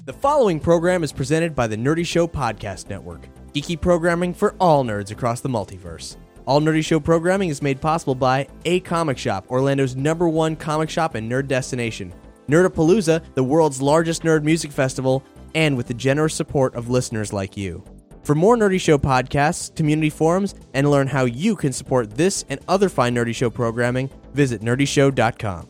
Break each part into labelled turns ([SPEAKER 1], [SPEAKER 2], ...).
[SPEAKER 1] The following program is presented by the Nerdy Show Podcast Network, geeky programming for all nerds across the multiverse. All Nerdy Show programming is made possible by A Comic Shop, Orlando's #1 comic shop and nerd destination, Nerdapalooza, the world's largest nerd music festival, and with the generous support of listeners like you. For more Nerdy Show podcasts, community forums, and learn how you can support this and other fine Nerdy Show programming, visit nerdyshow.com.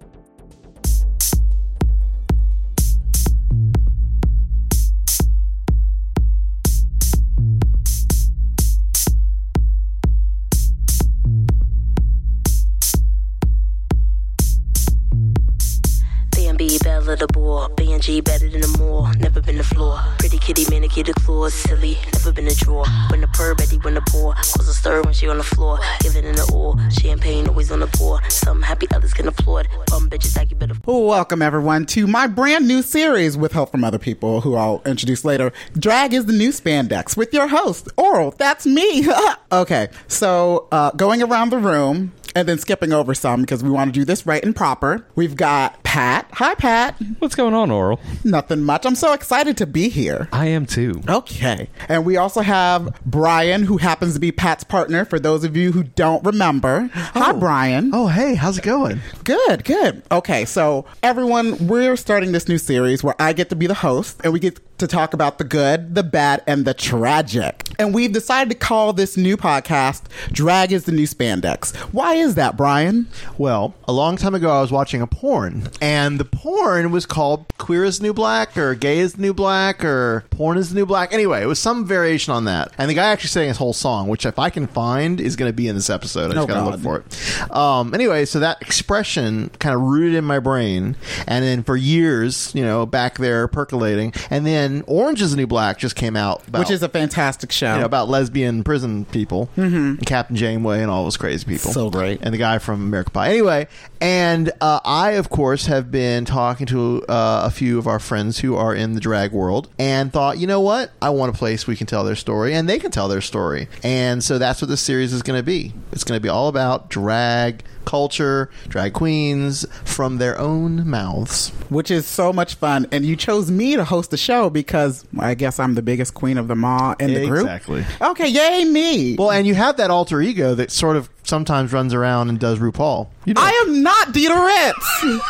[SPEAKER 2] Bella the boar, B&G better than the mall. Never been the floor. Pretty kitty, manicured claws, silly. Never been a drawer. When the purr, Betty, when the pour. Cause a stir when she on the floor. Give it in the oar. Champagne always on the pour. Some happy others can applaud. Bum bitches like you better.
[SPEAKER 3] Welcome everyone to my brand new series with help from other people who I'll introduce later. Drag is the new spandex with your host, Oral. That's me. Okay, so going around the room and then skipping over some because we want to do this right and proper. We've got Pat. Hi, Pat.
[SPEAKER 4] What's going on, Oral?
[SPEAKER 3] Nothing much. I'm so excited to be here.
[SPEAKER 4] I am too.
[SPEAKER 3] Okay. And we also have Brian, who happens to be Pat's partner, for those of you who don't remember. Hi, Brian.
[SPEAKER 5] Oh, hey, how's it going?
[SPEAKER 3] Good, good. Okay, so everyone, we're starting this new series where I get to be the host and we get to talk about the good, the bad, and the tragic. And we've decided to call this new podcast Drag is the New Spandex. Why is that, Brian?
[SPEAKER 5] Well, a long time ago I was watching a porn, and the porn was called Queer is the New Black, or Gay is the New Black, or Porn is the New Black. Anyway, it was some variation on that. And the guy actually sang his whole song, which if I can find is going to be in this episode. I just got to look for it. Anyway, so that expression kind of rooted in my brain, and then for years, you know, back there percolating, and then Orange is the New Black just came out.
[SPEAKER 3] Which is a fantastic show.
[SPEAKER 5] You know, about lesbian prison people, and Captain Janeway and all those crazy people.
[SPEAKER 3] So great.
[SPEAKER 5] And the guy from American Pie. Anyway, and I, of course, have been talking to a few of our friends who are in the drag world and thought, you know what? I want a place we can tell their story and they can tell their story. And so that's what this series is going to be. It's going to be all about drag culture, drag queens from their own mouths.
[SPEAKER 3] Which is so much fun. And you chose me to host the show because I guess I'm the biggest queen of them all in the group.
[SPEAKER 5] Exactly.
[SPEAKER 3] Okay, yay me.
[SPEAKER 5] Well, and you have that alter ego that sort of sometimes runs around and does RuPaul. You know.
[SPEAKER 3] I am not Dita Ritz.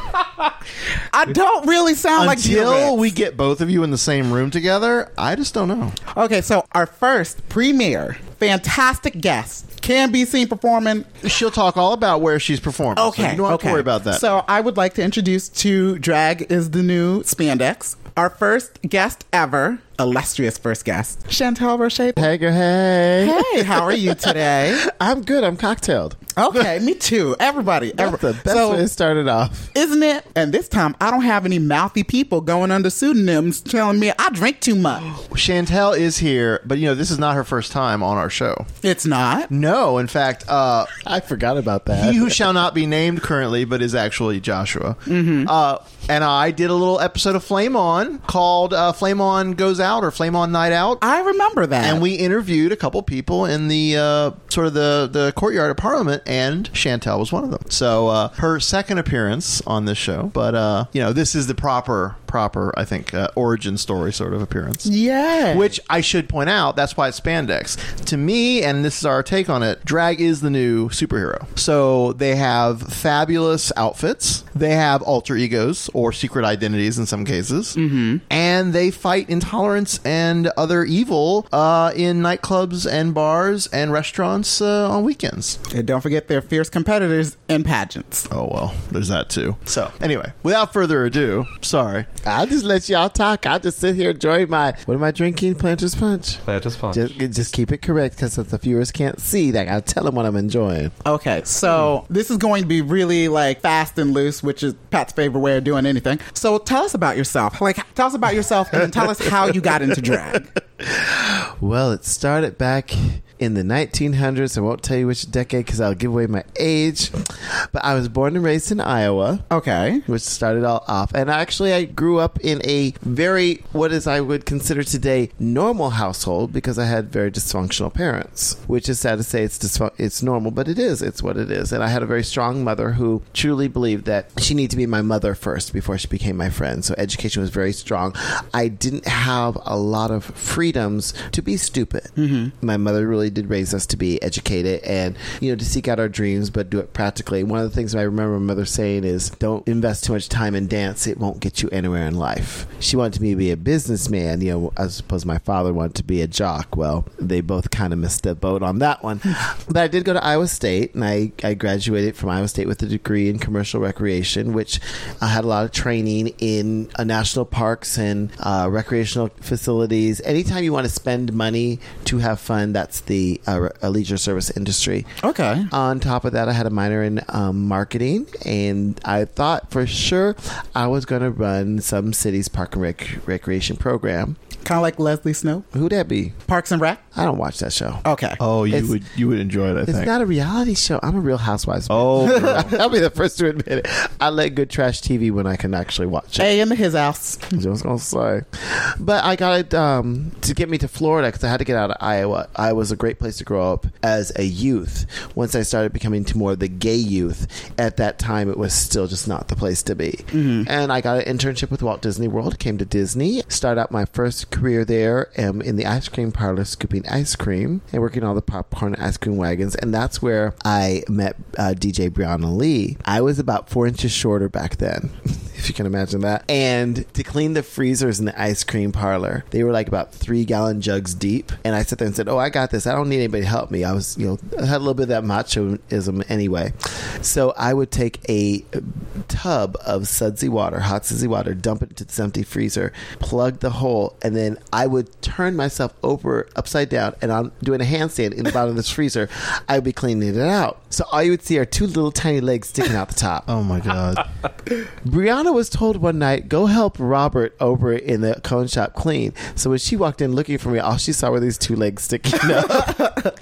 [SPEAKER 3] I don't really sound like Dita Ritz.
[SPEAKER 5] Until we get both of you in the same room together, I just don't know.
[SPEAKER 3] Okay, so our first premiere, fantastic guest, can be seen performing.
[SPEAKER 5] She'll talk all about where she's performing.
[SPEAKER 3] Okay,
[SPEAKER 5] so you don't have to worry about that.
[SPEAKER 3] So I would like to introduce to Drag is the New Spandex, our first guest ever, illustrious first guest, Chantel Roche.
[SPEAKER 6] Hey, girl, hey.
[SPEAKER 3] Hey, how are you today?
[SPEAKER 6] I'm good. I'm cocktailed.
[SPEAKER 3] Okay, me too. Everybody.
[SPEAKER 6] That's the best way to start it off.
[SPEAKER 3] Isn't it? And this time, I don't have any mouthy people going under pseudonyms telling me I drink too much.
[SPEAKER 5] Chantel is here, but you know, this is not her first time on our show.
[SPEAKER 3] It's not?
[SPEAKER 5] No, in fact,
[SPEAKER 6] I forgot about that.
[SPEAKER 5] He who shall not be named currently, but is actually Joshua. And I did a little episode of Flame On called Flame On Goes Out or Flame On Night Out.
[SPEAKER 3] I remember that.
[SPEAKER 5] And we interviewed a couple people in the sort of the courtyard of Parliament, and Chantel was one of them. So her second appearance on this show, but you know, this is the proper I think origin story sort of appearance.
[SPEAKER 3] Yeah.
[SPEAKER 5] Which I should point out, that's why it's spandex. To me, and this is our take on it, drag is the new superhero. So they have fabulous outfits, they have alter egos or secret identities in some cases, and they fight intolerance and other evil in nightclubs and bars and restaurants on weekends.
[SPEAKER 3] And don't forget they're fierce competitors in pageants.
[SPEAKER 5] Oh, well, there's that too. So, anyway, without further ado, sorry.
[SPEAKER 6] I'll just let y'all talk. I'll just sit here enjoying my... What am I drinking? Planters Punch?
[SPEAKER 4] Planters Punch.
[SPEAKER 6] Just keep it correct because if the viewers can't see, I gotta tell them what I'm enjoying.
[SPEAKER 3] Okay, so this is going to be really like fast and loose, which is Pat's favorite way of doing anything. So tell us about yourself. Like, tell us about yourself and tell us how you got into drag.
[SPEAKER 6] Well, it started back in the 1900s. I won't tell you which decade because I'll give away my age. But I was born and raised in Iowa.
[SPEAKER 3] Okay.
[SPEAKER 6] Which started all off. And actually, I grew up in a very, what is I would consider today, normal household because I had very dysfunctional parents, which is sad to say it's normal, but it is. It's what it is. And I had a very strong mother who truly believed that she needed to be my mother first before she became my friend. So education was very strong. I didn't have a lot of freedoms to be stupid. Mm-hmm. My mother really did raise us to be educated and, to seek out our dreams, but do it practically. One of the things I remember my mother saying is, don't invest too much time in dance. It won't get you anywhere in life. She wanted me to be a businessman. I suppose my father wanted to be a jock. Well, they both kind of missed the boat on that one. But I did go to Iowa State, and I graduated from Iowa State with a degree in commercial recreation, which I had a lot of training in national parks and recreational facilities. Anytime you want to spend money to have fun, that's the leisure service industry.
[SPEAKER 3] Okay.
[SPEAKER 6] On top of that, I had a minor in marketing, and I thought for sure I was going to run some city's park and recreation program.
[SPEAKER 3] Kind of like Leslie Snow.
[SPEAKER 6] Who'd that be?
[SPEAKER 3] Parks and Rec?
[SPEAKER 6] I don't watch that show.
[SPEAKER 3] Okay.
[SPEAKER 5] Oh, you would enjoy it, I think.
[SPEAKER 6] It's not a reality show. I'm a Real Housewives fan.
[SPEAKER 5] Oh,
[SPEAKER 6] I'll be the first to admit it. I like good trash TV when I can actually watch it.
[SPEAKER 3] Hey, in his house.
[SPEAKER 6] Just gonna say. But I got it to get me to Florida because I had to get out of Iowa. Iowa was a great place to grow up as a youth. Once I started becoming to more of the gay youth, at that time it was still just not the place to be. Mm-hmm. And I got an internship with Walt Disney World, came to Disney, started out my first career there in the ice cream parlor scooping ice cream and working all the popcorn and ice cream wagons. And that's where I met DJ Brianna Lee. I was about 4 inches shorter back then, if you can imagine that. And to clean the freezers in the ice cream parlor, they were like about 3-gallon jugs deep. And I sat there and said, I got this. I don't need anybody to help me. I was, I had a little bit of that machoism anyway. So I would take a tub of sudsy water, hot sudsy water, dump it into this empty freezer, plug the hole, and then I would turn myself over upside down, and I'm doing a handstand in the bottom of this freezer. I would be cleaning it out. So all you would see are 2 little tiny legs sticking out the top.
[SPEAKER 5] Oh my God.
[SPEAKER 6] Brianna was told one night, go help Robert over in the cone shop clean. So when she walked in looking for me, all she saw were these 2 legs sticking up.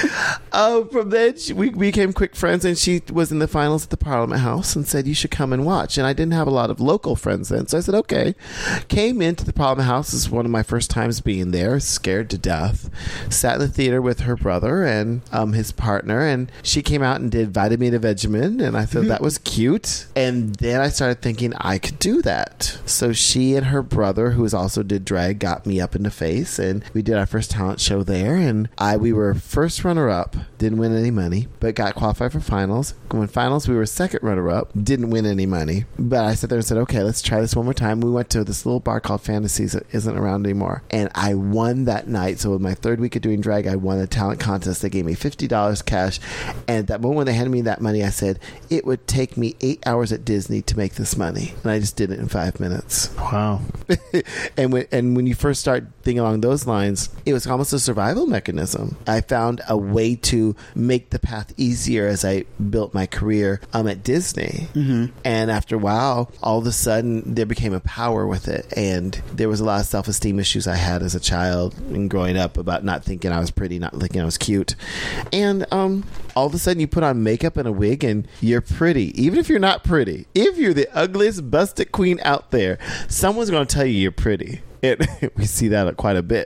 [SPEAKER 6] From then, we became quick friends, and she was in the finals at the Parliament House and said, you should come and watch. And I didn't have a lot of local friends then, so I said, okay. Came into the Parliament House. This is one of my first times being there, scared to death. Sat in the theater with her brother and his partner, and she came out and did Vitamin Vegemin, and I thought that was cute. And then I started thinking I could do that. So she and her brother, who also did drag, got me up in the face, and we did our first talent show there, and we were first runner-up, didn't win any money, but got qualified for finals. When finals, we were second runner-up, didn't win any money. But I sat there and said, okay, let's try this one more time. We went to this little bar called Fantasies that isn't around anymore, and I won that night. So with my 3rd week of doing drag, I won a talent contest. They gave me $50 cash, and at that moment when they handed me that money, I said, it would take me 8 hours at Disney to make this money, and I just did it in 5 minutes.
[SPEAKER 5] Wow.
[SPEAKER 6] And when you first start thinking along those lines, it was almost a survival mechanism. I found a way to make the path easier as I built my career at Disney. Mm-hmm. And after a while, all of a sudden, there became a power with it. And there was a lot of self-esteem issues I had as a child and growing up about not thinking I was pretty, not thinking I was cute. And all of a sudden, you put on makeup and a wig and you're pretty. Even if you're not pretty, if you're the ugliest busted queen out there, someone's going to tell you you're pretty. We see that quite a bit.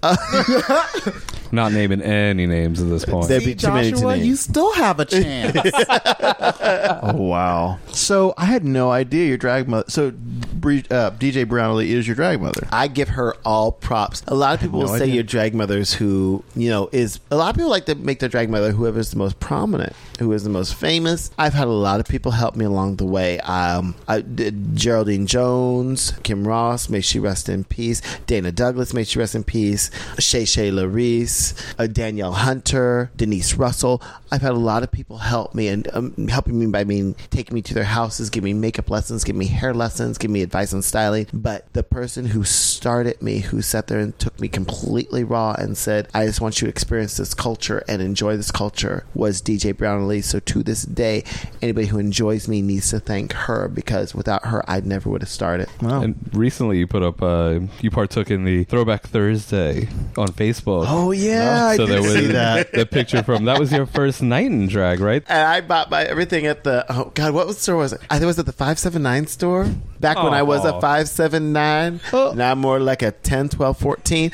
[SPEAKER 4] Not naming any names at this point.
[SPEAKER 6] There'd be too many to name.
[SPEAKER 3] You still have a chance.
[SPEAKER 5] Oh, wow. So I had no idea your drag mother. So DJ Brianna Lee is your drag mother.
[SPEAKER 6] I give her all props. A lot of people will say your drag mother's who, is... A lot of people like to make their drag mother whoever's the most prominent, who is the most famous. I've had a lot of people help me along the way. Geraldine Jones, Kim Ross, may she rest in peace. Dana Douglas, may she rest in peace. Shay Larice, Danielle Hunter, Denise Russell. I've had a lot of people help me, and helping me by taking me to their houses, giving me makeup lessons, giving me hair lessons, giving me advice on styling. But the person who started me, who sat there and took me completely raw and said, I just want you to experience this culture and enjoy this culture, was DJ Brianna Lee. So to this day, anybody who enjoys me needs to thank her, because without her, I never would have started.
[SPEAKER 4] Wow. And recently you put up when you partook in the Throwback Thursday on Facebook.
[SPEAKER 6] Oh yeah,
[SPEAKER 4] So
[SPEAKER 6] I
[SPEAKER 4] there
[SPEAKER 6] did
[SPEAKER 4] was
[SPEAKER 6] see that.
[SPEAKER 4] the picture from that was your first night in drag, right?
[SPEAKER 6] And I bought my everything at the what store was it? I think it was at the 579 store back when I was a 579. Now I'm more like a 10, 12, 14.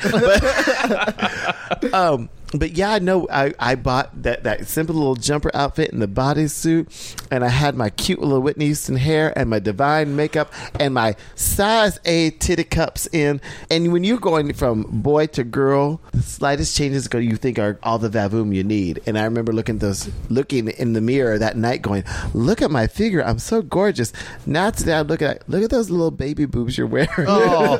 [SPEAKER 6] But yeah, no, I bought that simple little jumper outfit and the bodysuit, and I had my cute little Whitney Houston hair and my Divine makeup and my size A titty cups in. And when you're going from boy to girl, the slightest changes you think are all the vavoom you need. And I remember looking in the mirror that night going, look at my figure, I'm so gorgeous. Now today I look at those little baby boobs you're wearing.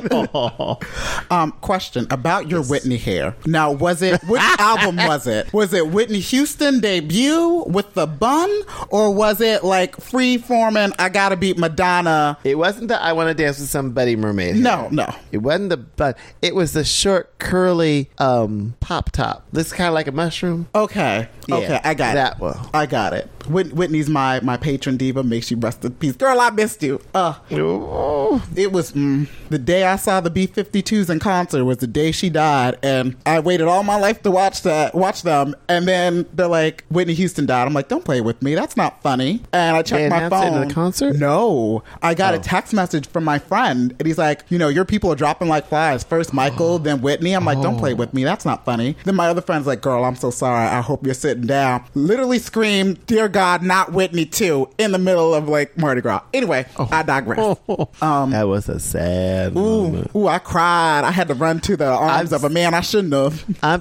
[SPEAKER 3] Question about your Whitney hair. Now, which album was it? Was it Whitney Houston debut with the bun, or was it like free-forming, I gotta beat Madonna?
[SPEAKER 6] It wasn't the I Want to Dance with Somebody mermaid hair.
[SPEAKER 3] No.
[SPEAKER 6] It wasn't the bun. It was the short, curly pop top. This kind of like a mushroom.
[SPEAKER 3] Okay, I got
[SPEAKER 6] that
[SPEAKER 3] it.
[SPEAKER 6] one.
[SPEAKER 3] I got it. Whitney's my patron diva. Makes you rest in peace. Girl, I missed you. It was the day I saw the B-52s in concert was the day she died, and I waited all my life to watch them, and then they're like, Whitney Houston died. I'm like, don't play with me. That's not funny. And I checked my phone.
[SPEAKER 6] At the concert?
[SPEAKER 3] No. I got a text message from my friend, and he's like, your people are dropping like flies. First Michael, then Whitney. I'm like, don't play with me. That's not funny. Then my other friend's like, girl, I'm so sorry. I hope you're sitting down. Literally screamed, dear God, not Whitney too, in the middle of like Mardi Gras. Anyway, I digress.
[SPEAKER 6] That was a sad moment.
[SPEAKER 3] Ooh, I cried. I had to run to the arms of a man I shouldn't have.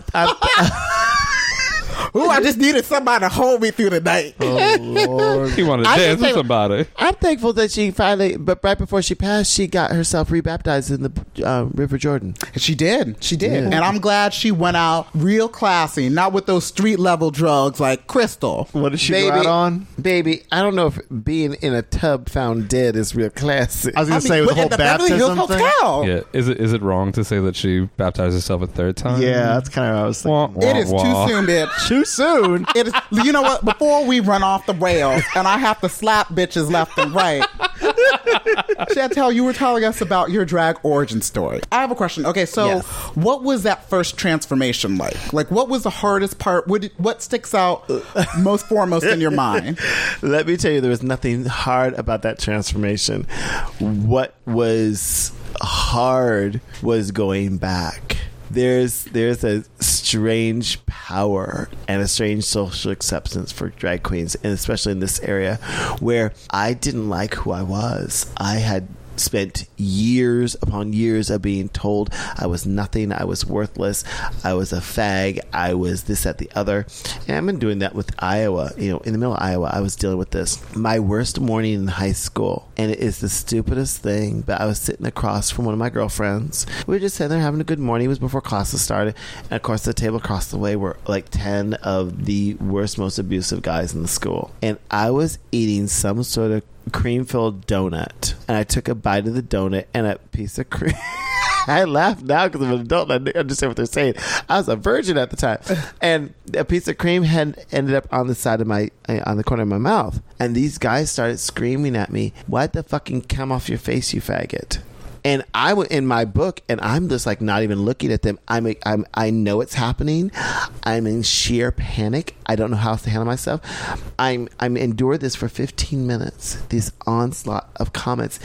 [SPEAKER 3] Ooh, I just needed somebody to hold me through the night.
[SPEAKER 6] Oh, Lord.
[SPEAKER 4] He wanted to dance with somebody.
[SPEAKER 6] I'm thankful that she finally, but right before she passed, she got herself rebaptized in the River Jordan.
[SPEAKER 3] She did.
[SPEAKER 6] Yeah.
[SPEAKER 3] And I'm glad she went out real classy, not with those street level drugs like Crystal.
[SPEAKER 5] What did she go out on?
[SPEAKER 6] Baby, I don't know if being in a tub found dead is real classy.
[SPEAKER 5] I was going to say with the whole
[SPEAKER 3] the Beverly Hills
[SPEAKER 5] baptism thing.
[SPEAKER 3] Hotel.
[SPEAKER 4] Yeah, is it wrong to say that she baptized herself a third time?
[SPEAKER 5] Yeah, that's kind of what I was thinking.
[SPEAKER 3] It is too soon, bitch.
[SPEAKER 5] Too soon?
[SPEAKER 3] It is, you know what? Before we run off the rails and I have to slap bitches left and right, Chantel, you were telling us about your drag origin story. I have a question. Okay, so
[SPEAKER 6] Yes.
[SPEAKER 3] What was that first transformation like? Like, what was the hardest part? What sticks out most foremost in your mind?
[SPEAKER 6] Let me tell you, there was nothing hard about that transformation. What was hard was going back. There's a strange power and a strange social acceptance for drag queens, and especially in this area where I didn't like who I was. I had spent years upon years of being told I was nothing, I was worthless, I was a fag, I was this, that, the other. And I've been doing that with Iowa. In the middle of Iowa, I was dealing with this. My worst morning in high school, and it is the stupidest thing, but I was sitting across from one of my girlfriends. We were just sitting there having a good morning. It was before classes started. And of course, the table across the way were like 10 of the worst, most abusive guys in the school. And I was eating some sort of cream-filled donut, and I took a bite of the donut and a piece of cream. I laugh now because I'm an adult and I understand what they're saying. I was a virgin at the time, and a piece of cream had ended up on the side of on the corner of my mouth. And these guys started screaming at me, "Why'd the fucking come off your face, you faggot?" And I went in my book, and I'm just like not even looking at them. I know it's happening. I'm in sheer panic. I don't know how else to handle myself. I'm endured this for 15 minutes. This onslaught of comments,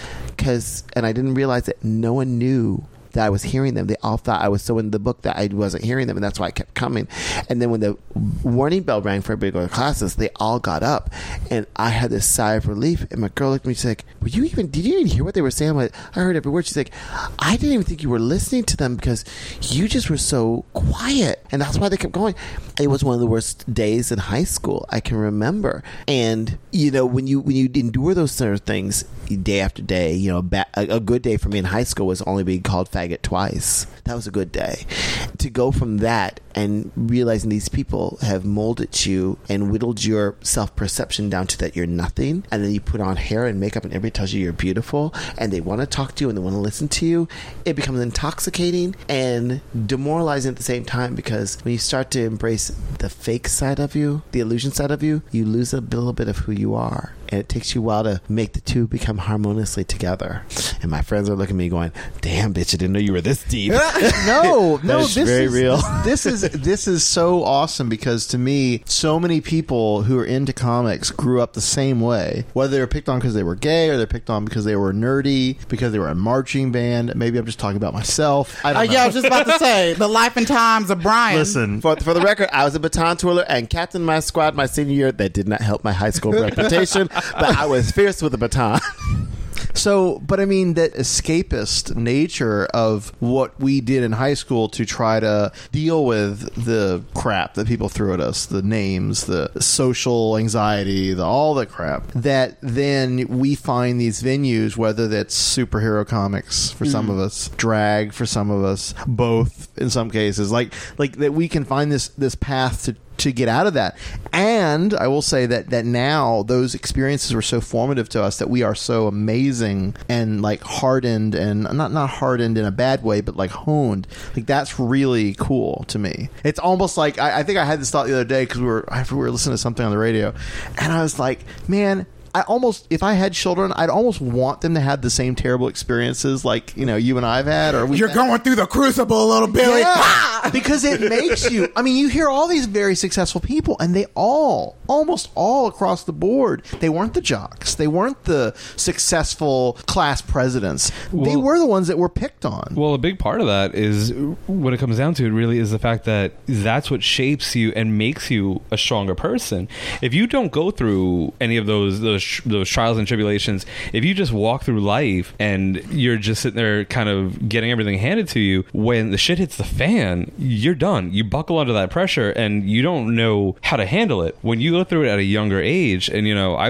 [SPEAKER 6] and I didn't realize that no one knew that I was hearing them. They all thought I was so in the book that I wasn't hearing them, and that's why I kept coming. And then when the warning bell rang for everybody to go to classes, they all got up, and I had this sigh of relief. And my girl looked at me, she's like, did you even hear what they were saying? I'm like, I heard every word. She's like, I didn't even think you were listening to them because you just were so quiet. And that's why they kept going. It was one of the worst days in high school I can remember. And when you endure those sort of things day after day, a good day for me in high school was only being called faggot twice. That was a good day. To go from that and realizing these people have molded you and whittled your self-perception down to that you're nothing, and then you put on hair and makeup and everybody tells you you're beautiful, and they want to talk to you and they want to listen to you, it becomes intoxicating and demoralizing at the same time, because when you start to embrace the fake side of you, the illusion side of you, you lose a little bit of who you are. And it takes you a while to make the two become harmoniously together. And my friends are looking at me going, damn, bitch, I didn't know you were this deep.
[SPEAKER 5] No,
[SPEAKER 6] That's
[SPEAKER 5] this
[SPEAKER 6] very
[SPEAKER 5] is
[SPEAKER 6] real.
[SPEAKER 5] This is so awesome, because to me, so many people who are into comics grew up the same way. Whether they were picked on because they were gay, or they're picked on because they were nerdy, because they were a marching band. Maybe I'm just talking about myself. I don't know.
[SPEAKER 3] Yeah, I was just about to say the life and times of Brian.
[SPEAKER 5] Listen,
[SPEAKER 6] For the record, I was a baton twirler and captain my squad my senior year. That did not help my high school reputation, but I was fierce with a baton.
[SPEAKER 5] So, but I mean, that escapist nature of what we did in high school to try to deal with the crap that people threw at us, the names, the social anxiety, all the crap, that then we find these venues, whether that's superhero comics for some of us, drag for some of us, both in some cases, like that we can find this path to get out of that. And I will say that now those experiences were so formative to us that we are so amazing and like hardened, and not hardened in a bad way, but like honed. Like that's really cool to me. It's almost like I think I had this thought the other day because we were listening to something on the radio, and I was like, man, if I had children, I'd almost want them to have the same terrible experiences like, you and I've had. Or
[SPEAKER 3] You're going through the crucible, little Billy.
[SPEAKER 5] Yeah, because it makes you, I mean, you hear all these very successful people, and they almost all across the board, they weren't the jocks. They weren't the successful class presidents. They were the ones that were picked on.
[SPEAKER 4] Well, a big part of that is, when it comes down to it, really is the fact that that's what shapes you and makes you a stronger person. If you don't go through any of those trials and tribulations, if you just walk through life and you're just sitting there kind of getting everything handed to you, when the shit hits the fan, you're done. You buckle under that pressure and you don't know how to handle it. When you go through it at a younger age, and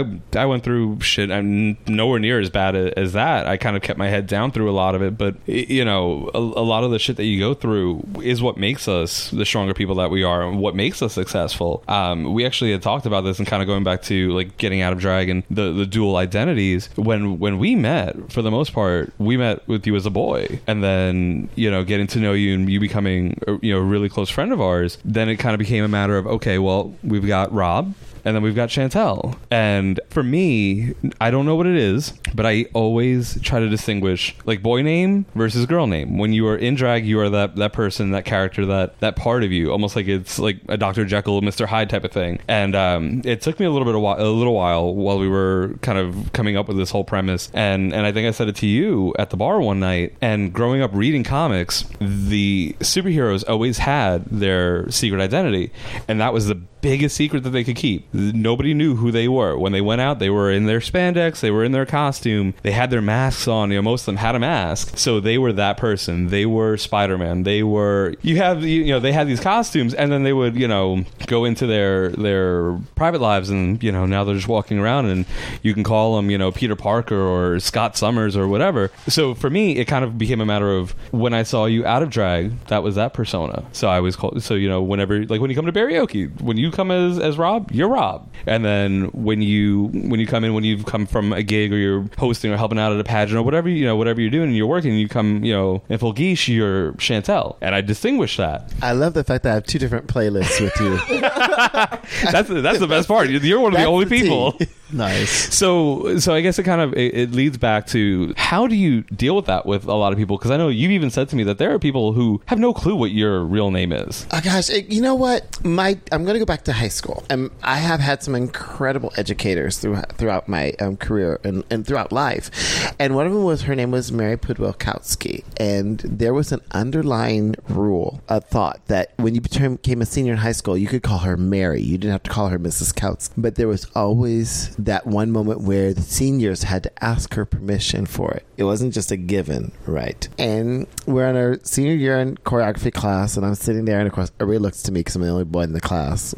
[SPEAKER 4] I went through shit, I'm nowhere near as bad as that. I kind of kept my head down through a lot of it, but a lot of the shit that you go through is what makes us the stronger people that we are, and what makes us successful. We actually had talked about this, and kind of going back to like getting out of drag and the dual identities. When we met, for the most part, we met with you as a boy, and then getting to know you and you becoming a really close friend of ours. Then it kind of became a matter of, okay, well, we've got Rob, and then we've got Chantel. And for me, I don't know what it is, but I always try to distinguish like boy name versus girl name. When you are in drag, you are that person, that character, that part of you, almost like it's like a Dr. Jekyll, Mr. Hyde type of thing. And it took me a little while while we were kind of coming up with this whole premise. And I think I said it to you at the bar one night. And growing up reading comics, the superheroes always had their secret identity, and that was the biggest secret that they could keep. Nobody knew who they were. When they went out, they were in their spandex, they were in their costume, they had their masks on. Most of them had a mask, so they were that person. They were Spider-Man. They were they had these costumes, and then they would go into their private lives, and now they're just walking around, and you can call them Peter Parker or Scott Summers or whatever. So for me, it kind of became a matter of, when I saw you out of drag, that was that persona. So I was called, whenever, like when you come to karaoke, when you come as Rob, you're Rob. And then when you come in, when you've come from a gig, or you're hosting or helping out at a pageant or whatever you're doing, and you're working, and you come in full geesh, you're Chantel. And I distinguish that.
[SPEAKER 6] I love the fact that I have two different playlists with you.
[SPEAKER 4] That's the best part. You're one of the only people.
[SPEAKER 5] Nice.
[SPEAKER 4] So I guess it leads back to, how do you deal with that with a lot of people? Because I know you've even said to me that there are people who have no clue what your real name is.
[SPEAKER 6] Oh gosh, you know what? I'm going to go back to high school. I have had some incredible educators throughout my career and throughout life. And one of them her name was Mary Pudwell-Kautsky. And there was an underlying rule, a thought, that when you became a senior in high school, you could call her Mary. You didn't have to call her Mrs. Kautsky. But there was always that one moment where the seniors had to ask her permission for it. It wasn't just a given, right? And we're in our senior year in choreography class, and I'm sitting there, and of course, everybody looks to me because I'm the only boy in the class. Well,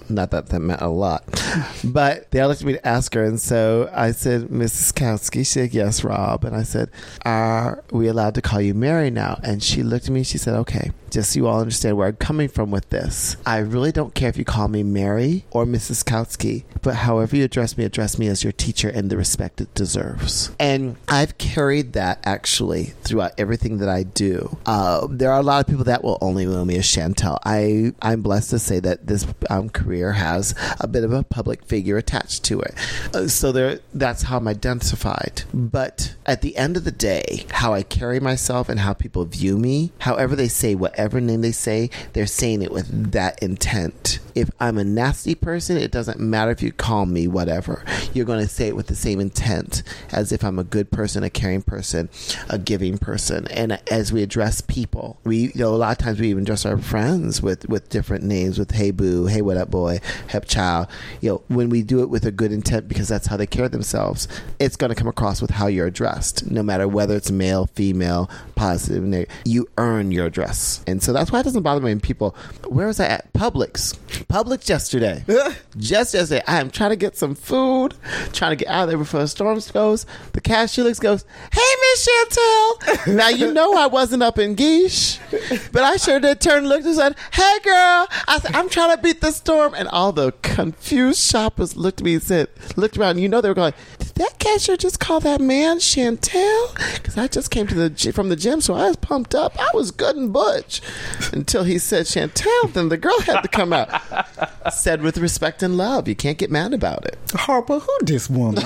[SPEAKER 6] Not that meant a lot. But they elected me to ask her. And so I said, Mrs. Kowski. She said, yes, Rob. And I said, are we allowed to call you Mary now? And she looked at me and she said, okay, just so you all understand where I'm coming from with this. I really don't care if you call me Mary or Mrs. Kowski, but however you address me as your teacher and the respect it deserves. And I've carried that actually throughout everything that I do. There are a lot of people that will only know me as Chantel. I'm blessed to say that this career has a bit of a public figure attached to it. That's how I'm identified. But at the end of the day, how I carry myself and how people view me, however they say whatever name they say, they're saying it with that intent. If I'm a nasty person, it doesn't matter if you call me whatever. You're going to say it with the same intent as if I'm a good person, a caring person, a giving person. And as we address people, a lot of times we even address our friends with different names, with hey boo, hey what up boy, hep child. When we do it with a good intent because that's how they carry themselves, it's going to come across with how you're addressed, no matter whether it's male, female, positive, negative. You earn your address. And so that's why it doesn't bother me when people, where was I at? Publix yesterday. Just yesterday, I am trying to get some food, trying to get out of there before the storm goes. The cashier goes, hey, Miss Chantel. Now, I wasn't up in Geesh, but I sure did turn and looked and said, hey, girl. I said, I'm trying to beat the storm. And all the confused shoppers looked at me and looked around. They were going, did that cashier just call that man Chantel? Because I just came from the gym, so I was pumped up. I was good and butch. Until he said Chantel, then the girl had to come out. Said with respect and love. You can't get mad about it.
[SPEAKER 3] Harper, who this woman?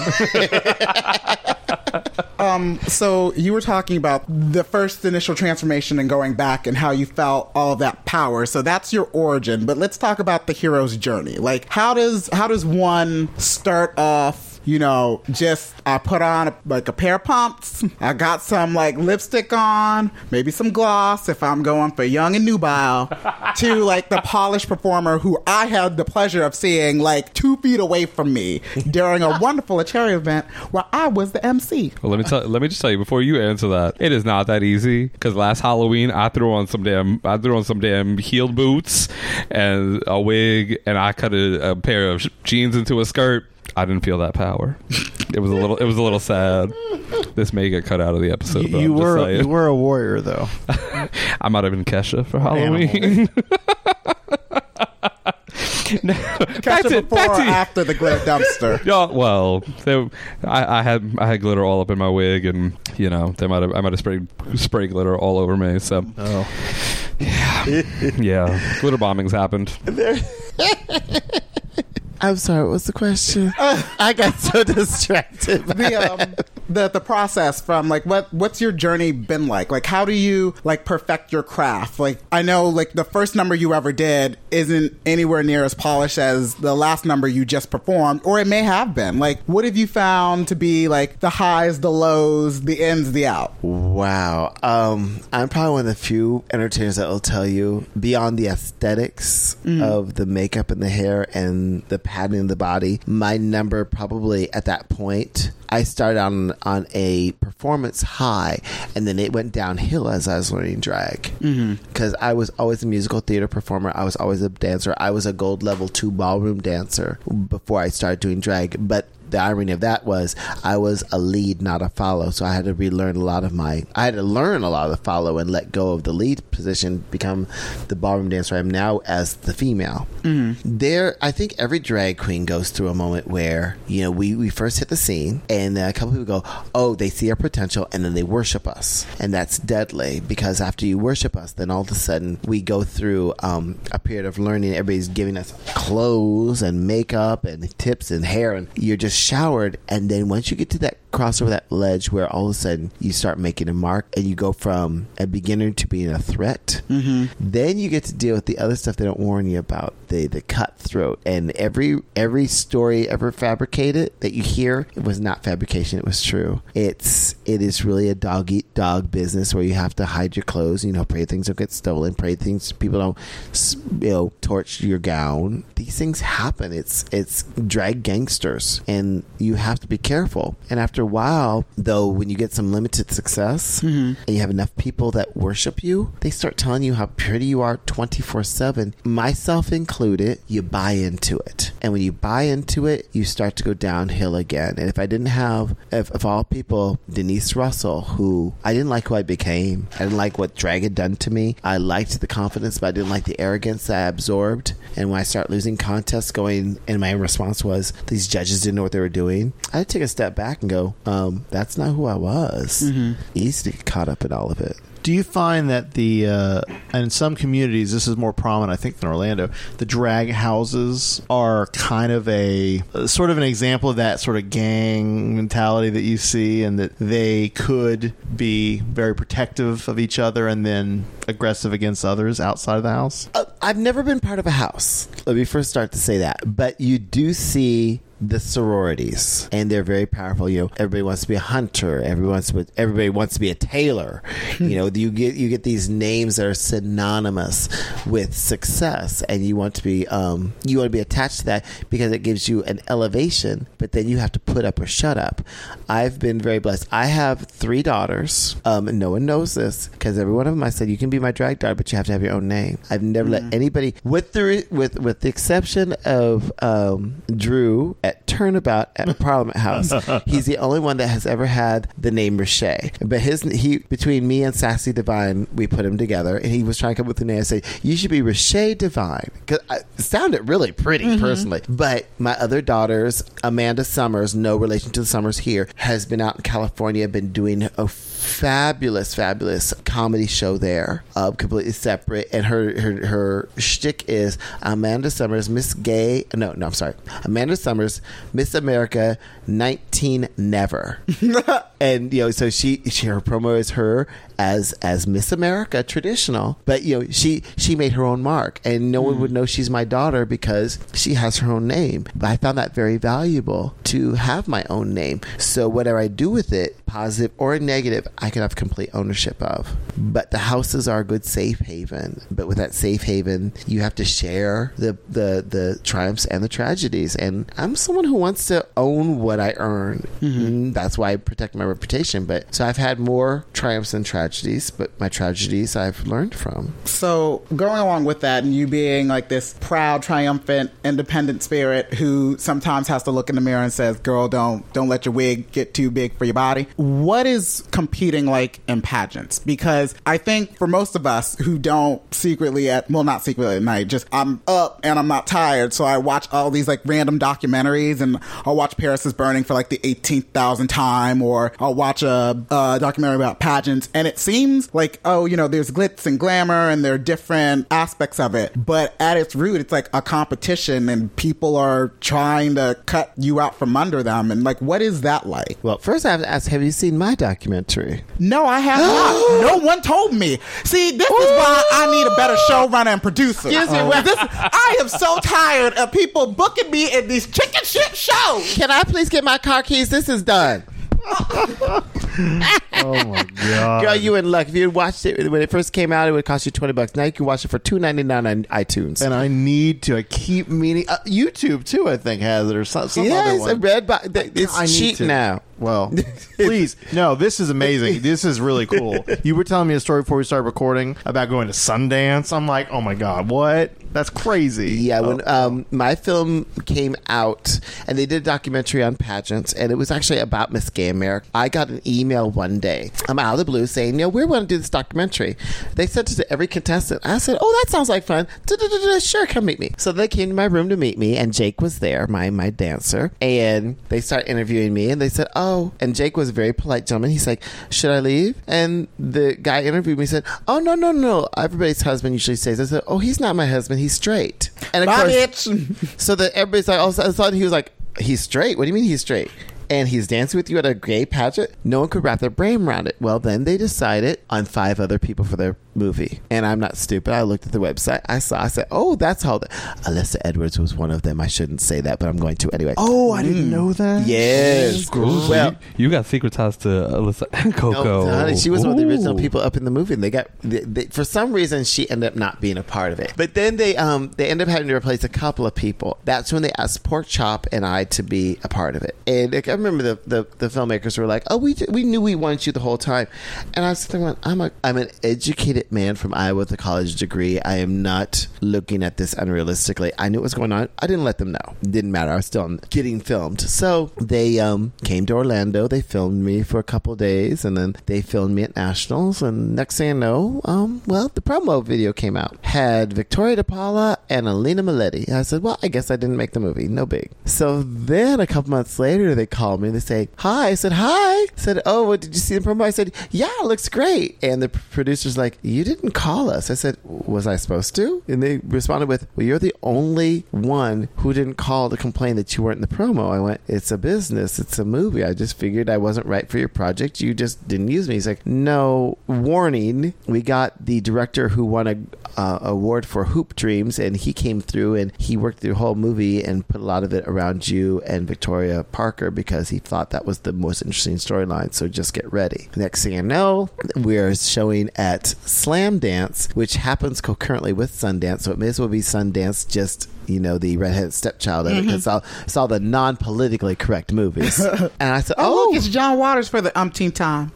[SPEAKER 3] So you were talking about the first initial transformation and going back and how you felt all of that power. So that's your origin. But let's talk about the hero's journey. Like, how does one start off? I put on a pair of pumps. I got some lipstick on, maybe some gloss if I'm going for young and nubile, to the polished performer who I had the pleasure of seeing 2 feet away from me during a wonderful charity event where I was the MC.
[SPEAKER 4] Well, let me just tell you before you answer that, it is not that easy, because last Halloween I threw on some damn heeled boots and a wig, and I cut a pair of jeans into a skirt. I didn't feel that power. It was a little sad. This may get cut out of the episode.
[SPEAKER 5] You were a warrior, though.
[SPEAKER 4] I might have been Kesha for Halloween.
[SPEAKER 3] Kesha before or after the glitter dumpster?
[SPEAKER 4] Yeah, well, I had glitter all up in my wig, and I might have sprayed glitter all over me. So, yeah, glitter bombings happened.
[SPEAKER 6] I'm sorry, what was the question? I got so distracted.
[SPEAKER 3] The process from what's your journey been like? How do you perfect your craft? I know the first number you ever did isn't anywhere near as polished as the last number you just performed, or it may have been. What have you found to be the highs, the lows, the ins, the out?
[SPEAKER 6] Wow. I'm probably one of the few entertainers that will tell you, beyond the aesthetics of the makeup and the hair and the padding of the body, my number probably at that point, I started on a performance high, and then it went downhill as I was learning drag. Because I was always a musical theater performer. I was always a dancer. I was a gold level 2 ballroom dancer before I started doing drag. But the irony of that was I was a lead, not a follow. So I had to relearn I had to learn a lot of the follow and let go of the lead position, become the ballroom dancer I am now as the female. I think every drag queen goes through a moment where, we first hit the scene, and then a couple people go, oh, they see our potential, and then they worship us. And that's deadly, because after you worship us, then all of a sudden we go through a period of learning. Everybody's giving us clothes and makeup and tips and hair, and you're just showered. And then once you get to that crossover, that ledge where all of a sudden you start making a mark, and you go from a beginner to being a threat, then you get to deal with the other stuff they don't warn you about, the cutthroat. And every story ever fabricated that you hear, it was not fabrication, it was true. It is really a dog eat dog business where you have to hide your clothes, pray things don't get stolen, pray things people don't torch your gown. These things happen. It's drag gangsters, and you have to be careful. And after while, though, when you get some limited success and you have enough people that worship you, they start telling you how pretty you are 24/7, myself included. You buy into it. And when you buy into it, you start to go downhill again. And if I didn't have, of all people, Denise Russell, who I didn't like who I became. I didn't like what drag had done to me. I liked the confidence, but I didn't like the arrogance that I absorbed. And when I start losing contests going, and my response was, these judges didn't know what they were doing, I had to take a step back and go, that's not who I was. Easy to get caught up in all of it.
[SPEAKER 5] Do you find that and in some communities, this is more prominent, I think, than Orlando, the drag houses are kind of a sort of an example of that sort of gang mentality that you see, and that they could be very protective of each other and then aggressive against others outside of the house?
[SPEAKER 6] I've never been part of a house. Let me first start to say that. But you do see the sororities, and they're very powerful. You know, everybody wants to be a hunter. Everybody wants to be a tailor. You know, you get these names that are synonymous with success, and you want to be attached to that because it gives you an elevation. But then you have to put up or shut up. I've been very blessed. I have 3 daughters. And no one knows this because every one of them I said, you can be my drag daughter, but you have to have your own name. I've never let anybody, with the exception of Drew at Turnabout at Parliament House. He's the only one that has ever had the name Riche. But between me and Sassy Divine, we put him together, and he was trying to come up with the name. I said, you should be Riche Divine, because it sounded really pretty, personally. But my other daughters, Amanda Summers, no relation to the Summers here, has been out in California, been doing a fabulous comedy show there, completely separate, and her shtick is Amanda Summers, Amanda Summers, Miss America 19 Never. And so her promo is her as Miss America traditional, but she made her own mark, and no one would know she's my daughter because she has her own name. But I found that very valuable to have my own name, so whatever I do with it, positive or negative, I can have complete ownership of. But the houses are a good safe haven, but with that safe haven you have to share the triumphs and the tragedies, and I'm someone who wants to own what I earn. That's why I protect my reputation. But so I've had more triumphs than tragedies, but my tragedies I've learned from.
[SPEAKER 3] So going along with that, and you being like this proud, triumphant, independent spirit who sometimes has to look in the mirror and says, girl, don't let your wig get too big for your body. What is competing like in pageants? Because I think for most of us who don't not secretly at night, just I'm up and I'm not tired, so I watch all these like random documentaries, and I'll watch Paris is Burning for like the 18,000th time, or I'll watch a documentary about pageants, and it seems like, there's glitz and glamour and there are different aspects of it, but at its root it's like a competition and people are trying to cut you out from under them. And like, what is that like?
[SPEAKER 6] Well, first I have to ask, have you seen my documentary?
[SPEAKER 3] No, I have not. No one told me. See, this is why I need a better showrunner and producer. I am so tired of people booking me in these chicken shit shows.
[SPEAKER 6] Can I please get my car keys? This is done.
[SPEAKER 5] Oh my god,
[SPEAKER 6] girl, you in luck. If you watched it when it first came out, it would cost you $20. Now you can watch it for $2.99 on iTunes.
[SPEAKER 5] And I keep meaning YouTube too, I think has it, or some other one.
[SPEAKER 6] It's a red box. It's cheap now.
[SPEAKER 5] Well, please. No, this is amazing. This is really cool. You were telling me a story before we started recording about going to Sundance. I'm like, oh my God, what? That's crazy.
[SPEAKER 6] Yeah, when my film came out, and they did a documentary on pageants, and it was actually about Miss Gay America. I got an email one day, I'm out of the blue, saying, we want to do this documentary. They sent it to every contestant. I said, oh, that sounds like fun. Sure, come meet me. So they came to my room to meet me, and Jake was there, my dancer, and they started interviewing me, and they said, oh, and Jake was a very polite gentleman. He's like, should I leave? And the guy interviewed me said, oh, no. Everybody's husband usually says, I said, oh, he's not my husband. He's straight. And of course, bitch. So that everybody's like, all of a sudden he was like, he's straight? What do you mean he's straight? And he's dancing with you at a gay pageant? No one could wrap their brain around it. Well, then they decided on 5 other people for their movie. And I'm not stupid. I looked at the website. I said, oh, that's how Alyssa Edwards was one of them. I shouldn't say that, but I'm going to anyway.
[SPEAKER 5] Oh, I didn't know that.
[SPEAKER 6] Yes.
[SPEAKER 4] Cool.
[SPEAKER 6] Well,
[SPEAKER 4] you got secret ties to Alyssa and Coco.
[SPEAKER 6] no, honey, she was one of the original
[SPEAKER 4] Ooh.
[SPEAKER 6] people up in the movie, and they for some reason she ended up not being a part of it. But then they ended up having to replace a couple of people. That's when they asked Pork Chop and I to be a part of it. And I remember the filmmakers were like, "Oh, we knew we wanted you the whole time." And I was thinking, I'm an educated man from Iowa with a college degree. I am not looking at this unrealistically. I knew what was going on. I didn't let them know. It didn't matter. I was still getting filmed. So they came to Orlando. They filmed me for a couple of days, and then they filmed me at Nationals. And next thing I know, the promo video came out. Had Victoria DePaula and Alina Maletti. I said, well, I guess I didn't make the movie. No big. So then a couple months later, they called me. They say, hi. I said, hi. I said, oh, what, did you see the promo? I said, yeah, it looks great. And the producer's like, you didn't call us. I said, was I supposed to? And they responded with, well, you're the only one who didn't call to complain that you weren't in the promo. I went, it's a business. It's a movie. I just figured I wasn't right for your project. You just didn't use me. He's like, no, warning. We got the director who won a award for Hoop Dreams, and he came through and he worked the whole movie and put a lot of it around you and Victoria Parker because he thought that was the most interesting storyline. So just get ready. Next thing I know, we're showing at Slam Dance, which happens concurrently with Sundance, so it may as well be Sundance, just the redheaded stepchild of it, because it's all the non-politically correct movies. And I said,
[SPEAKER 3] Oh, look, it's John Waters for the umpteenth time.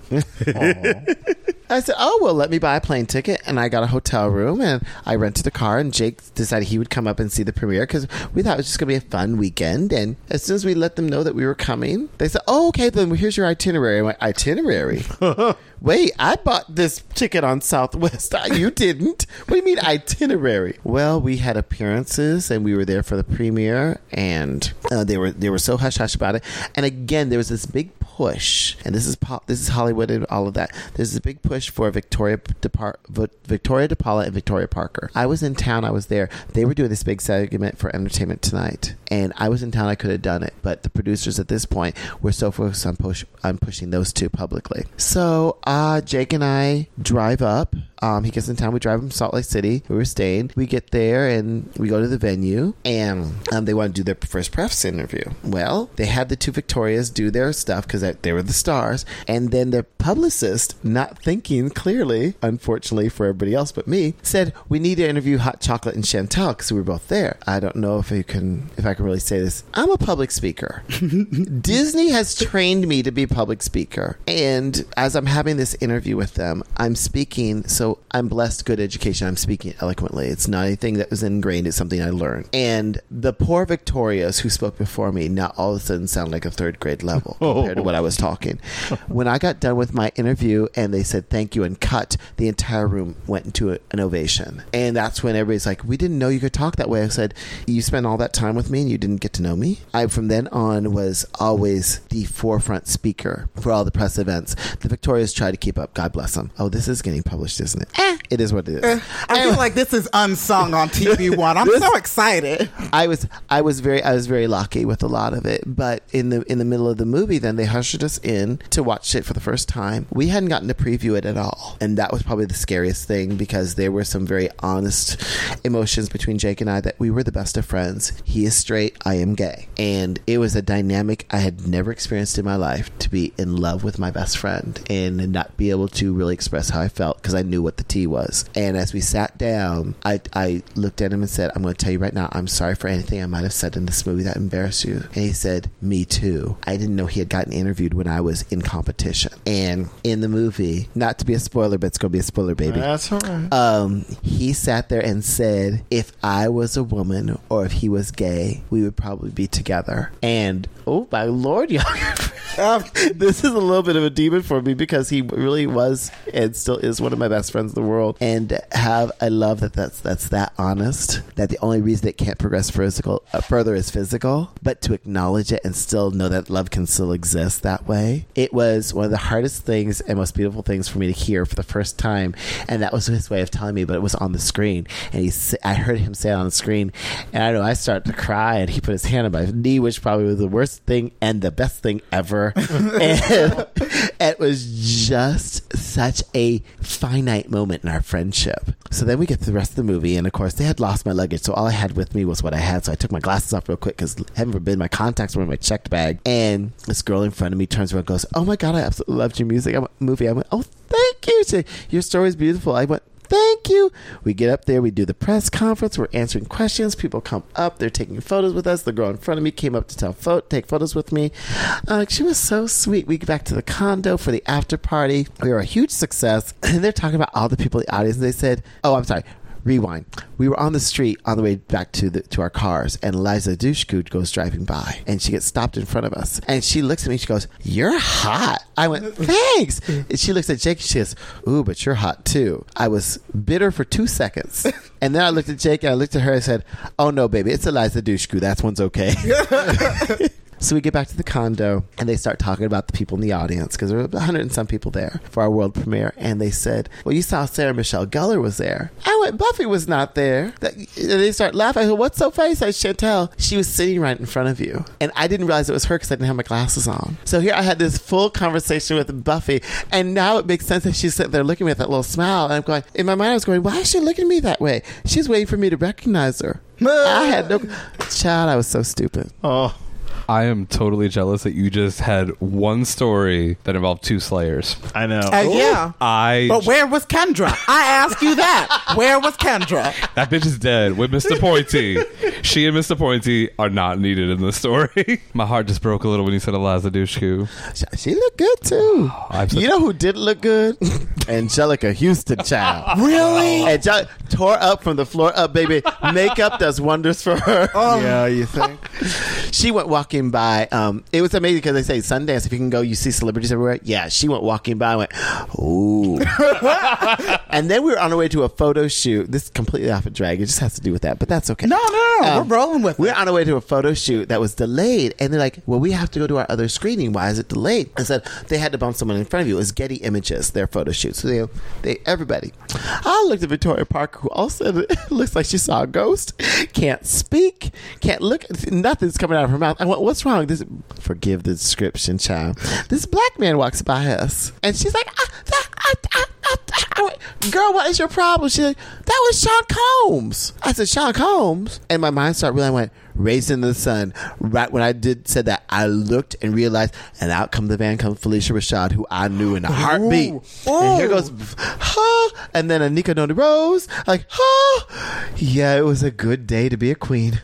[SPEAKER 6] I said, oh, well, let me buy a plane ticket. And I got a hotel room, and I rented a car, and Jake decided he would come up and see the premiere because we thought it was just going to be a fun weekend. And as soon as we let them know that we were coming, they said, oh, okay, then here's your itinerary. I went, itinerary? Wait, I bought this ticket on Southwest. You didn't. What do you mean itinerary? Well, we had appearances, and we were there for the premiere, and they were so hush-hush about it. And again, there was this big push, and this is Hollywood and all of that. There's a big push for Victoria DePaula and Victoria Parker. I was in town. I was there. They were doing this big segment for Entertainment Tonight, and I was in town. I could have done it, but the producers at this point were so focused on pushing those two publicly. So Jake and I drive up. He gets in town. We drive from Salt Lake City. We were staying. We get there and we go to the venue, and they want to do their first press interview. Well, they had the two Victorias do their stuff because they were the stars, and then their publicist, not thinking clearly, unfortunately for everybody else but me, said, we need to interview Hot Chocolate and Chantel because we were both there. I don't know if I can really say this. I'm a public speaker. Disney has trained me to be a public speaker, and as I'm having this interview with them, I'm speaking, so I'm blessed, good education. I'm speaking eloquently. It's not anything that was ingrained. It's something I learned. And the poor Victorias who spoke before me now all of a sudden sound like a third grade level compared to what I was talking. When I got done with my interview and they said thank you and cut, the entire room went into an ovation. And that's when everybody's like, we didn't know you could talk that way. I said, you spent all that time with me and you didn't get to know me? I, from then on, was always the forefront speaker for all the press events. The Victorias try to keep up. God bless them. Oh, this is getting published, isn't it? It is what it is.
[SPEAKER 3] I feel like this is unsung on TV One. I'm so excited.
[SPEAKER 6] I was very lucky with a lot of it, but in the middle of the movie, then they ushered us in to watch it for the first time. We hadn't gotten to preview it at all, and that was probably the scariest thing because there were some very honest emotions between Jake and I that we were the best of friends. He is straight, I am gay, and it was a dynamic I had never experienced in my life, to be in love with my best friend and not be able to really express how I felt because I knew what the tea was. And as we sat down, I looked at him and said, I'm going to tell you right now, I'm sorry for anything I might have said in this movie that embarrassed you. And he said, me too. I didn't know he had gotten interviewed when I was in competition. And in the movie, not to be a spoiler, but it's going to be a spoiler, baby.
[SPEAKER 5] That's all right.
[SPEAKER 6] He sat there and said, if I was a woman or if he was gay, we would probably be together. And oh my Lord, y'all. This is a little bit of a demon for me because he really was and still is one of my best friends in the world. And have I love that's that honest, that the only reason it can't progress further is physical, but to acknowledge it and still know that love can still exist that way. It was one of the hardest things and most beautiful things for me to hear for the first time, and that was his way of telling me, but it was on the screen, and I heard him say it on the screen, and I know I started to cry, and he put his hand on my knee, which probably was the worst thing and the best thing ever. And it was just such a finite moment in our friendship. So then we get to the rest of the movie, and of course they had lost my luggage, so all I had with me was what I had. So I took my glasses off real quick because heaven forbid my contacts were in my checked bag. And this girl in front of me turns around and goes, "Oh my God, I absolutely loved your movie." I went, "Oh, thank you." She said, "Your story's beautiful." I went, "Thank you." We get up there, we do the press conference, we're answering questions, people come up, they're taking photos with us. The girl in front of me came up to take photos with me. She was so sweet. We get back to the condo for the after party. We were a huge success, and they're talking about all the people in the audience, and they said, oh, I'm sorry, rewind. We were on the street on the way back to our cars, and Liza Dushku goes driving by, and she gets stopped in front of us, and she looks at me, she goes, "You're hot." I went, "Thanks." And she looks at Jake, and she says, "Ooh, but you're hot too." I was bitter for 2 seconds, and then I looked at Jake, and I looked at her, and I said, "Oh no, baby, it's Eliza Dushku. That one's okay." So we get back to the condo, and they start talking about the people in the audience, because there were 100 and some people there for our world premiere. And they said, "Well, you saw Sarah Michelle Gellar was there." I went, "Buffy was not there." And they start laughing. I said, "What's so funny?" I said, "Chantel, she was sitting right in front of you." And I didn't realize it was her because I didn't have my glasses on. So here I had this full conversation with Buffy, and now it makes sense that she's sitting there looking at me with that little smile. And I'm going, in my mind I was going, why is she looking at me that way? She's waiting for me to recognize her. I had no... Child, I was so stupid.
[SPEAKER 5] Oh.
[SPEAKER 4] I am totally jealous that you just had one story that involved 2 Slayers.
[SPEAKER 5] I know.
[SPEAKER 3] Yeah. But where was Kendra? I ask you that. Where was Kendra?
[SPEAKER 4] That bitch is dead with Mr. Pointy. She and Mr. Pointy are not needed in the story. My heart just broke a little when you said Eliza Dushku.
[SPEAKER 6] She looked good too. You know who didn't look good? Angelica Houston, child.
[SPEAKER 3] Really?
[SPEAKER 6] Angelica tore up from the floor up, baby. Makeup does wonders for her.
[SPEAKER 5] Yeah, you think?
[SPEAKER 6] She went walking by. It was amazing because they say Sundance, if you can go, you see celebrities everywhere. Yeah, she went walking by and went, ooh. And then we were on our way to a photo shoot. This is completely off a drag. It just has to do with that, but that's okay.
[SPEAKER 3] No. We're rolling with it.
[SPEAKER 6] We're on our way to a photo shoot that was delayed. And they're like, well, we have to go to our other screening. Why is it delayed? I said, they had to bump someone in front of you. It was Getty Images, their photo shoot. So everybody. I looked at Victoria Parker, who also looks like she saw a ghost. Can't speak. Can't look. Nothing's coming out of her mouth. I went, what's wrong? Forgive the description, child. This black man walks by us, and she's like, I went, girl, what is your problem? She's like, that was Sean Combs. I said, Sean Combs? And my mind started realizing, I went, Raised in the Sun. Right when I said that, I looked and realized, and out come the van, comes Felicia Rashad, who I knew in a heartbeat. Ooh. And here goes, and then Anika Noni Rose, like, yeah, it was a good day to be a queen.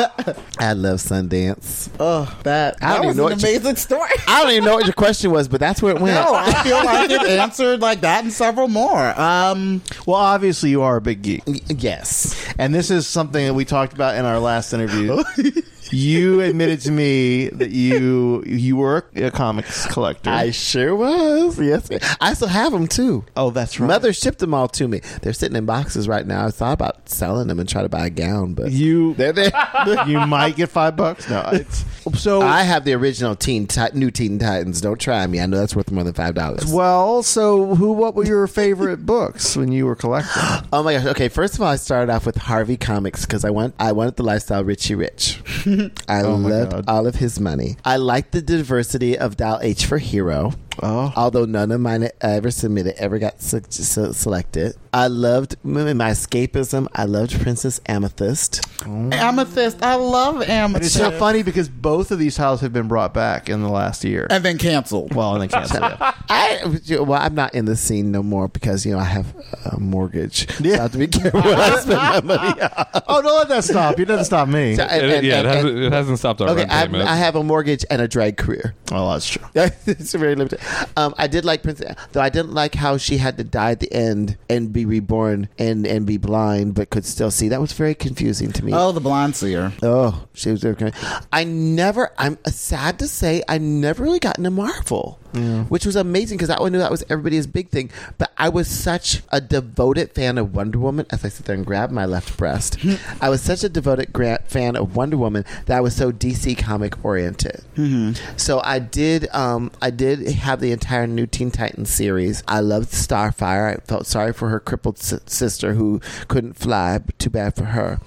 [SPEAKER 6] I love Sundance.
[SPEAKER 3] Oh, that was an amazing story.
[SPEAKER 6] I don't even know what your question was, but that's where it went.
[SPEAKER 3] No, I feel like it answered like that and several more.
[SPEAKER 5] Well, obviously you are a big geek.
[SPEAKER 6] Yes.
[SPEAKER 5] And this is something that we talked about in our last interview. You admitted to me that you were a comics collector.
[SPEAKER 6] I sure was. Yes, I still have them too.
[SPEAKER 5] Oh, that's right.
[SPEAKER 6] Mother shipped them all to me. They're sitting in boxes right now. I thought about selling them and try to buy a gown, but they're there.
[SPEAKER 5] You might get $5. No, so
[SPEAKER 6] I have the original New Teen Titans. Don't try me. I know that's worth more than $5.
[SPEAKER 5] Well, so what were your favorite books when you were collecting?
[SPEAKER 6] Oh my gosh. Okay, first of all, I started off with Harvey Comics because I wanted the lifestyle Richie Rich. I loved all of his money. I liked the diversity of Dial H for Hero. Oh. Although none of mine I ever submitted ever got selected. I loved my escapism. I loved Princess Amethyst.
[SPEAKER 3] Oh. Amethyst. I love Amethyst.
[SPEAKER 5] It's so funny because both of these titles have been brought back in the last year.
[SPEAKER 3] And then canceled.
[SPEAKER 5] Well, and then canceled, yeah.
[SPEAKER 6] I'm not in the scene no more because, I have a mortgage. Yeah. So I have to be careful when I spend my money.
[SPEAKER 5] Oh, don't let that stop. You doesn't stop me.
[SPEAKER 6] So,
[SPEAKER 4] it hasn't stopped our rent payment.
[SPEAKER 6] I have a mortgage and a drag career.
[SPEAKER 5] Oh, that's true.
[SPEAKER 6] It's very limited. I did like Princess, though I didn't like how she had to die at the end and be reborn and be blind but could still see. That was very confusing to me.
[SPEAKER 3] Oh, the blind seer.
[SPEAKER 6] Oh, she was very confusing. I'm sad to say, I never really got into Marvel. Yeah. Which was amazing because I knew that was everybody's big thing. But I was such a devoted fan of Wonder Woman. As I sit there and grab my left breast, I was such a devoted fan of Wonder Woman that I was so DC comic oriented. Mm-hmm. So I did have the entire New Teen Titans series. I loved Starfire. I felt sorry for her crippled sister who couldn't fly. But too bad for her.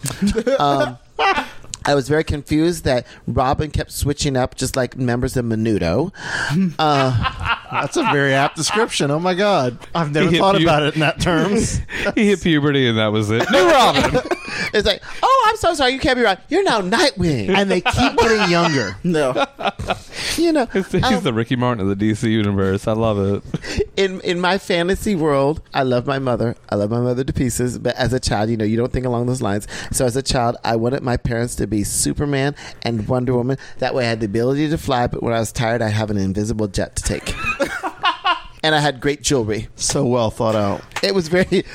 [SPEAKER 6] I was very confused that Robin kept switching up just like members of Menudo.
[SPEAKER 5] That's a very apt description. Oh my God, I've never
[SPEAKER 4] hit
[SPEAKER 5] thought
[SPEAKER 4] pu-
[SPEAKER 5] about it in that terms.
[SPEAKER 4] He hit puberty and that was it. New Robin.
[SPEAKER 6] It's like, oh, I'm so sorry, you can't be right. You're now Nightwing.
[SPEAKER 5] And they keep getting younger.
[SPEAKER 3] No.
[SPEAKER 6] You know,
[SPEAKER 4] He's the Ricky Martin of the DC universe. I love it.
[SPEAKER 6] in my fantasy world, I love my mother. I love my mother to pieces. But as a child, you know, you don't think along those lines. So as a child, I wanted my parents to be Superman and Wonder Woman. That way I had the ability to fly, but when I was tired, I'd have an invisible jet to take. And I had great jewelry.
[SPEAKER 5] So well thought out.
[SPEAKER 6] It was very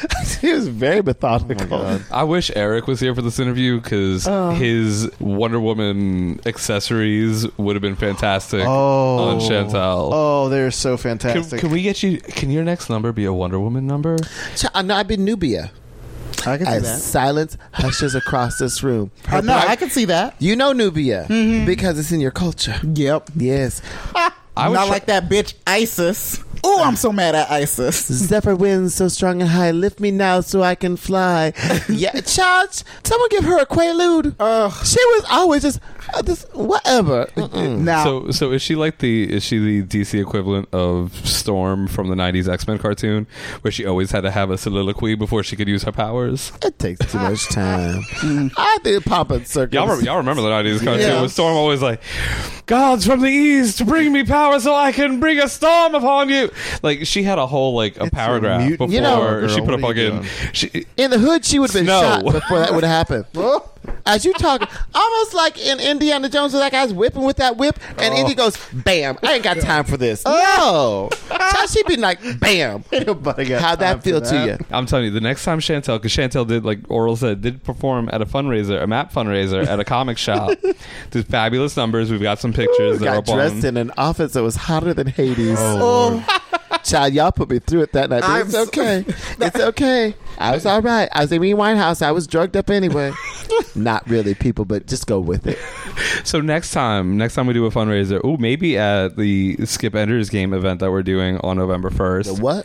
[SPEAKER 6] methodical.
[SPEAKER 4] I wish Eric was here for this interview because his Wonder Woman accessories would have been fantastic on Chantel.
[SPEAKER 5] Oh, they're so fantastic.
[SPEAKER 4] Can we get you? Can your next number be a Wonder Woman number?
[SPEAKER 6] No, I've been Nubia.
[SPEAKER 3] I can see
[SPEAKER 6] As
[SPEAKER 3] that.
[SPEAKER 6] silence hushes across this room.
[SPEAKER 3] No, I can see that.
[SPEAKER 6] You know Nubia because it's in your culture.
[SPEAKER 3] Yep.
[SPEAKER 6] Yes.
[SPEAKER 4] I would
[SPEAKER 3] Not
[SPEAKER 4] try-
[SPEAKER 3] like that bitch ISIS. Oh, I'm so mad at ISIS.
[SPEAKER 6] Zephyr winds so strong and high, lift me now so I can fly. Yeah, child, someone give her a quaalude. She was always just whatever.
[SPEAKER 3] Now,
[SPEAKER 4] So is she the DC equivalent of Storm from the 90s X-Men cartoon where she always had to have a soliloquy before she could use her powers?
[SPEAKER 6] It takes too much time. I did pop in circles.
[SPEAKER 4] Y'all remember the 90s cartoon
[SPEAKER 3] Yeah.
[SPEAKER 4] with Storm always like, gods from the east, bring me power so I can bring a storm upon you. Like, she had a whole, a paragraph
[SPEAKER 5] mutant
[SPEAKER 4] before
[SPEAKER 6] You know,
[SPEAKER 4] she put a
[SPEAKER 5] what are you
[SPEAKER 4] fucking...
[SPEAKER 6] In the hood, she would have been
[SPEAKER 4] Snow.
[SPEAKER 6] shot before that would have happened. As you talk, almost like in Indiana Jones, where that guy's whipping with that whip, and Indy goes, "Bam! I ain't got time for this." No, so she'd be like, "Bam!"
[SPEAKER 5] Nobody got
[SPEAKER 6] How'd
[SPEAKER 5] time
[SPEAKER 6] that feel
[SPEAKER 5] for
[SPEAKER 6] to
[SPEAKER 5] that.
[SPEAKER 6] you?
[SPEAKER 4] I'm telling you, the next time Chantel, because Chantel did, like Oral said, did perform at a fundraiser, a map fundraiser at a comic shop. Did fabulous numbers. We've got some pictures. They're
[SPEAKER 6] Got
[SPEAKER 4] up
[SPEAKER 6] dressed
[SPEAKER 4] on.
[SPEAKER 6] in an outfit that was hotter than Hades.
[SPEAKER 3] oh,
[SPEAKER 6] Child, y'all put me through it that night. But it's okay. It's okay. I was all right. I was in Amy Winehouse. I was drugged up anyway. Not really, people, but just go with it.
[SPEAKER 4] So next time we do a fundraiser, maybe at the Skip Ender's Game event that we're doing on November 1st.
[SPEAKER 6] The what?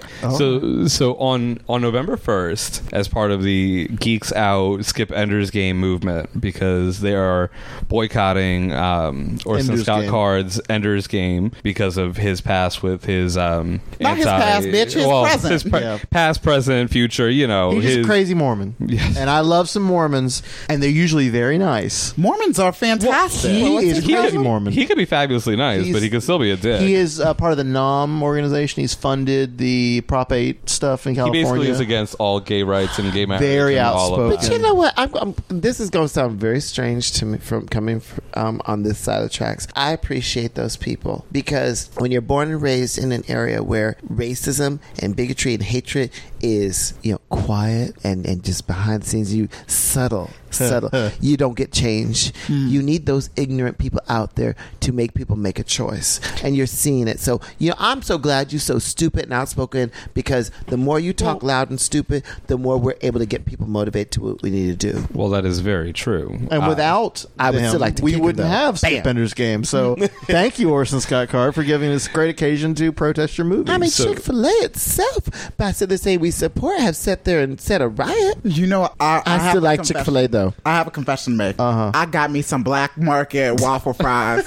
[SPEAKER 4] So on November 1st, as part of the Geeks Out Skip Ender's Game movement, because they are boycotting Orson
[SPEAKER 5] Ender's
[SPEAKER 4] Scott
[SPEAKER 5] Game.
[SPEAKER 4] Card's Ender's Game because of his past with his
[SPEAKER 3] Not his past, bitch, his present.
[SPEAKER 4] his
[SPEAKER 5] Yeah.
[SPEAKER 4] past, present, future. You know,
[SPEAKER 5] He's just a crazy Mormon.
[SPEAKER 4] Yes.
[SPEAKER 5] And I love some Mormons, and they're usually very nice.
[SPEAKER 3] Mormons are fantastic.
[SPEAKER 5] He is
[SPEAKER 4] He
[SPEAKER 5] crazy
[SPEAKER 4] could,
[SPEAKER 5] Mormon.
[SPEAKER 4] he could be fabulously nice, but he could still be a dick.
[SPEAKER 5] He is part of the NOM organization. He's funded the Prop 8 stuff in
[SPEAKER 4] He
[SPEAKER 5] California.
[SPEAKER 4] basically is against all gay rights and gay marriage.
[SPEAKER 5] Very
[SPEAKER 4] and all of
[SPEAKER 5] outspoken.
[SPEAKER 6] But you know what? This is going to sound very strange to me from coming on this side of the tracks. I appreciate those people because when you're born and raised in an area where racism and bigotry and hatred is, quiet and just behind the scenes, you subtle, you don't get change. You need those ignorant people out there to make people make a choice, and you're seeing it. So I'm so glad you're so stupid and outspoken because the more you talk loud and stupid, the more we're able to get people motivated to what we need to do.
[SPEAKER 4] Well, that is very true.
[SPEAKER 5] And without
[SPEAKER 6] I would
[SPEAKER 5] them,
[SPEAKER 6] still like to
[SPEAKER 5] we
[SPEAKER 6] kick him,
[SPEAKER 5] wouldn't
[SPEAKER 6] though.
[SPEAKER 5] have
[SPEAKER 6] Bam.
[SPEAKER 5] Skip Ender's Game. So thank you, Orson Scott Card, for giving us a great occasion to protest your movie.
[SPEAKER 6] I mean,
[SPEAKER 5] So-
[SPEAKER 6] Chick-fil-A itself, by the say we support, have sat there and set a riot.
[SPEAKER 3] You know, I
[SPEAKER 6] I
[SPEAKER 3] have
[SPEAKER 6] still
[SPEAKER 3] a
[SPEAKER 6] like
[SPEAKER 3] confession.
[SPEAKER 6] Chick-fil-A though.
[SPEAKER 3] I have a confession to make. I got me some black market waffle fries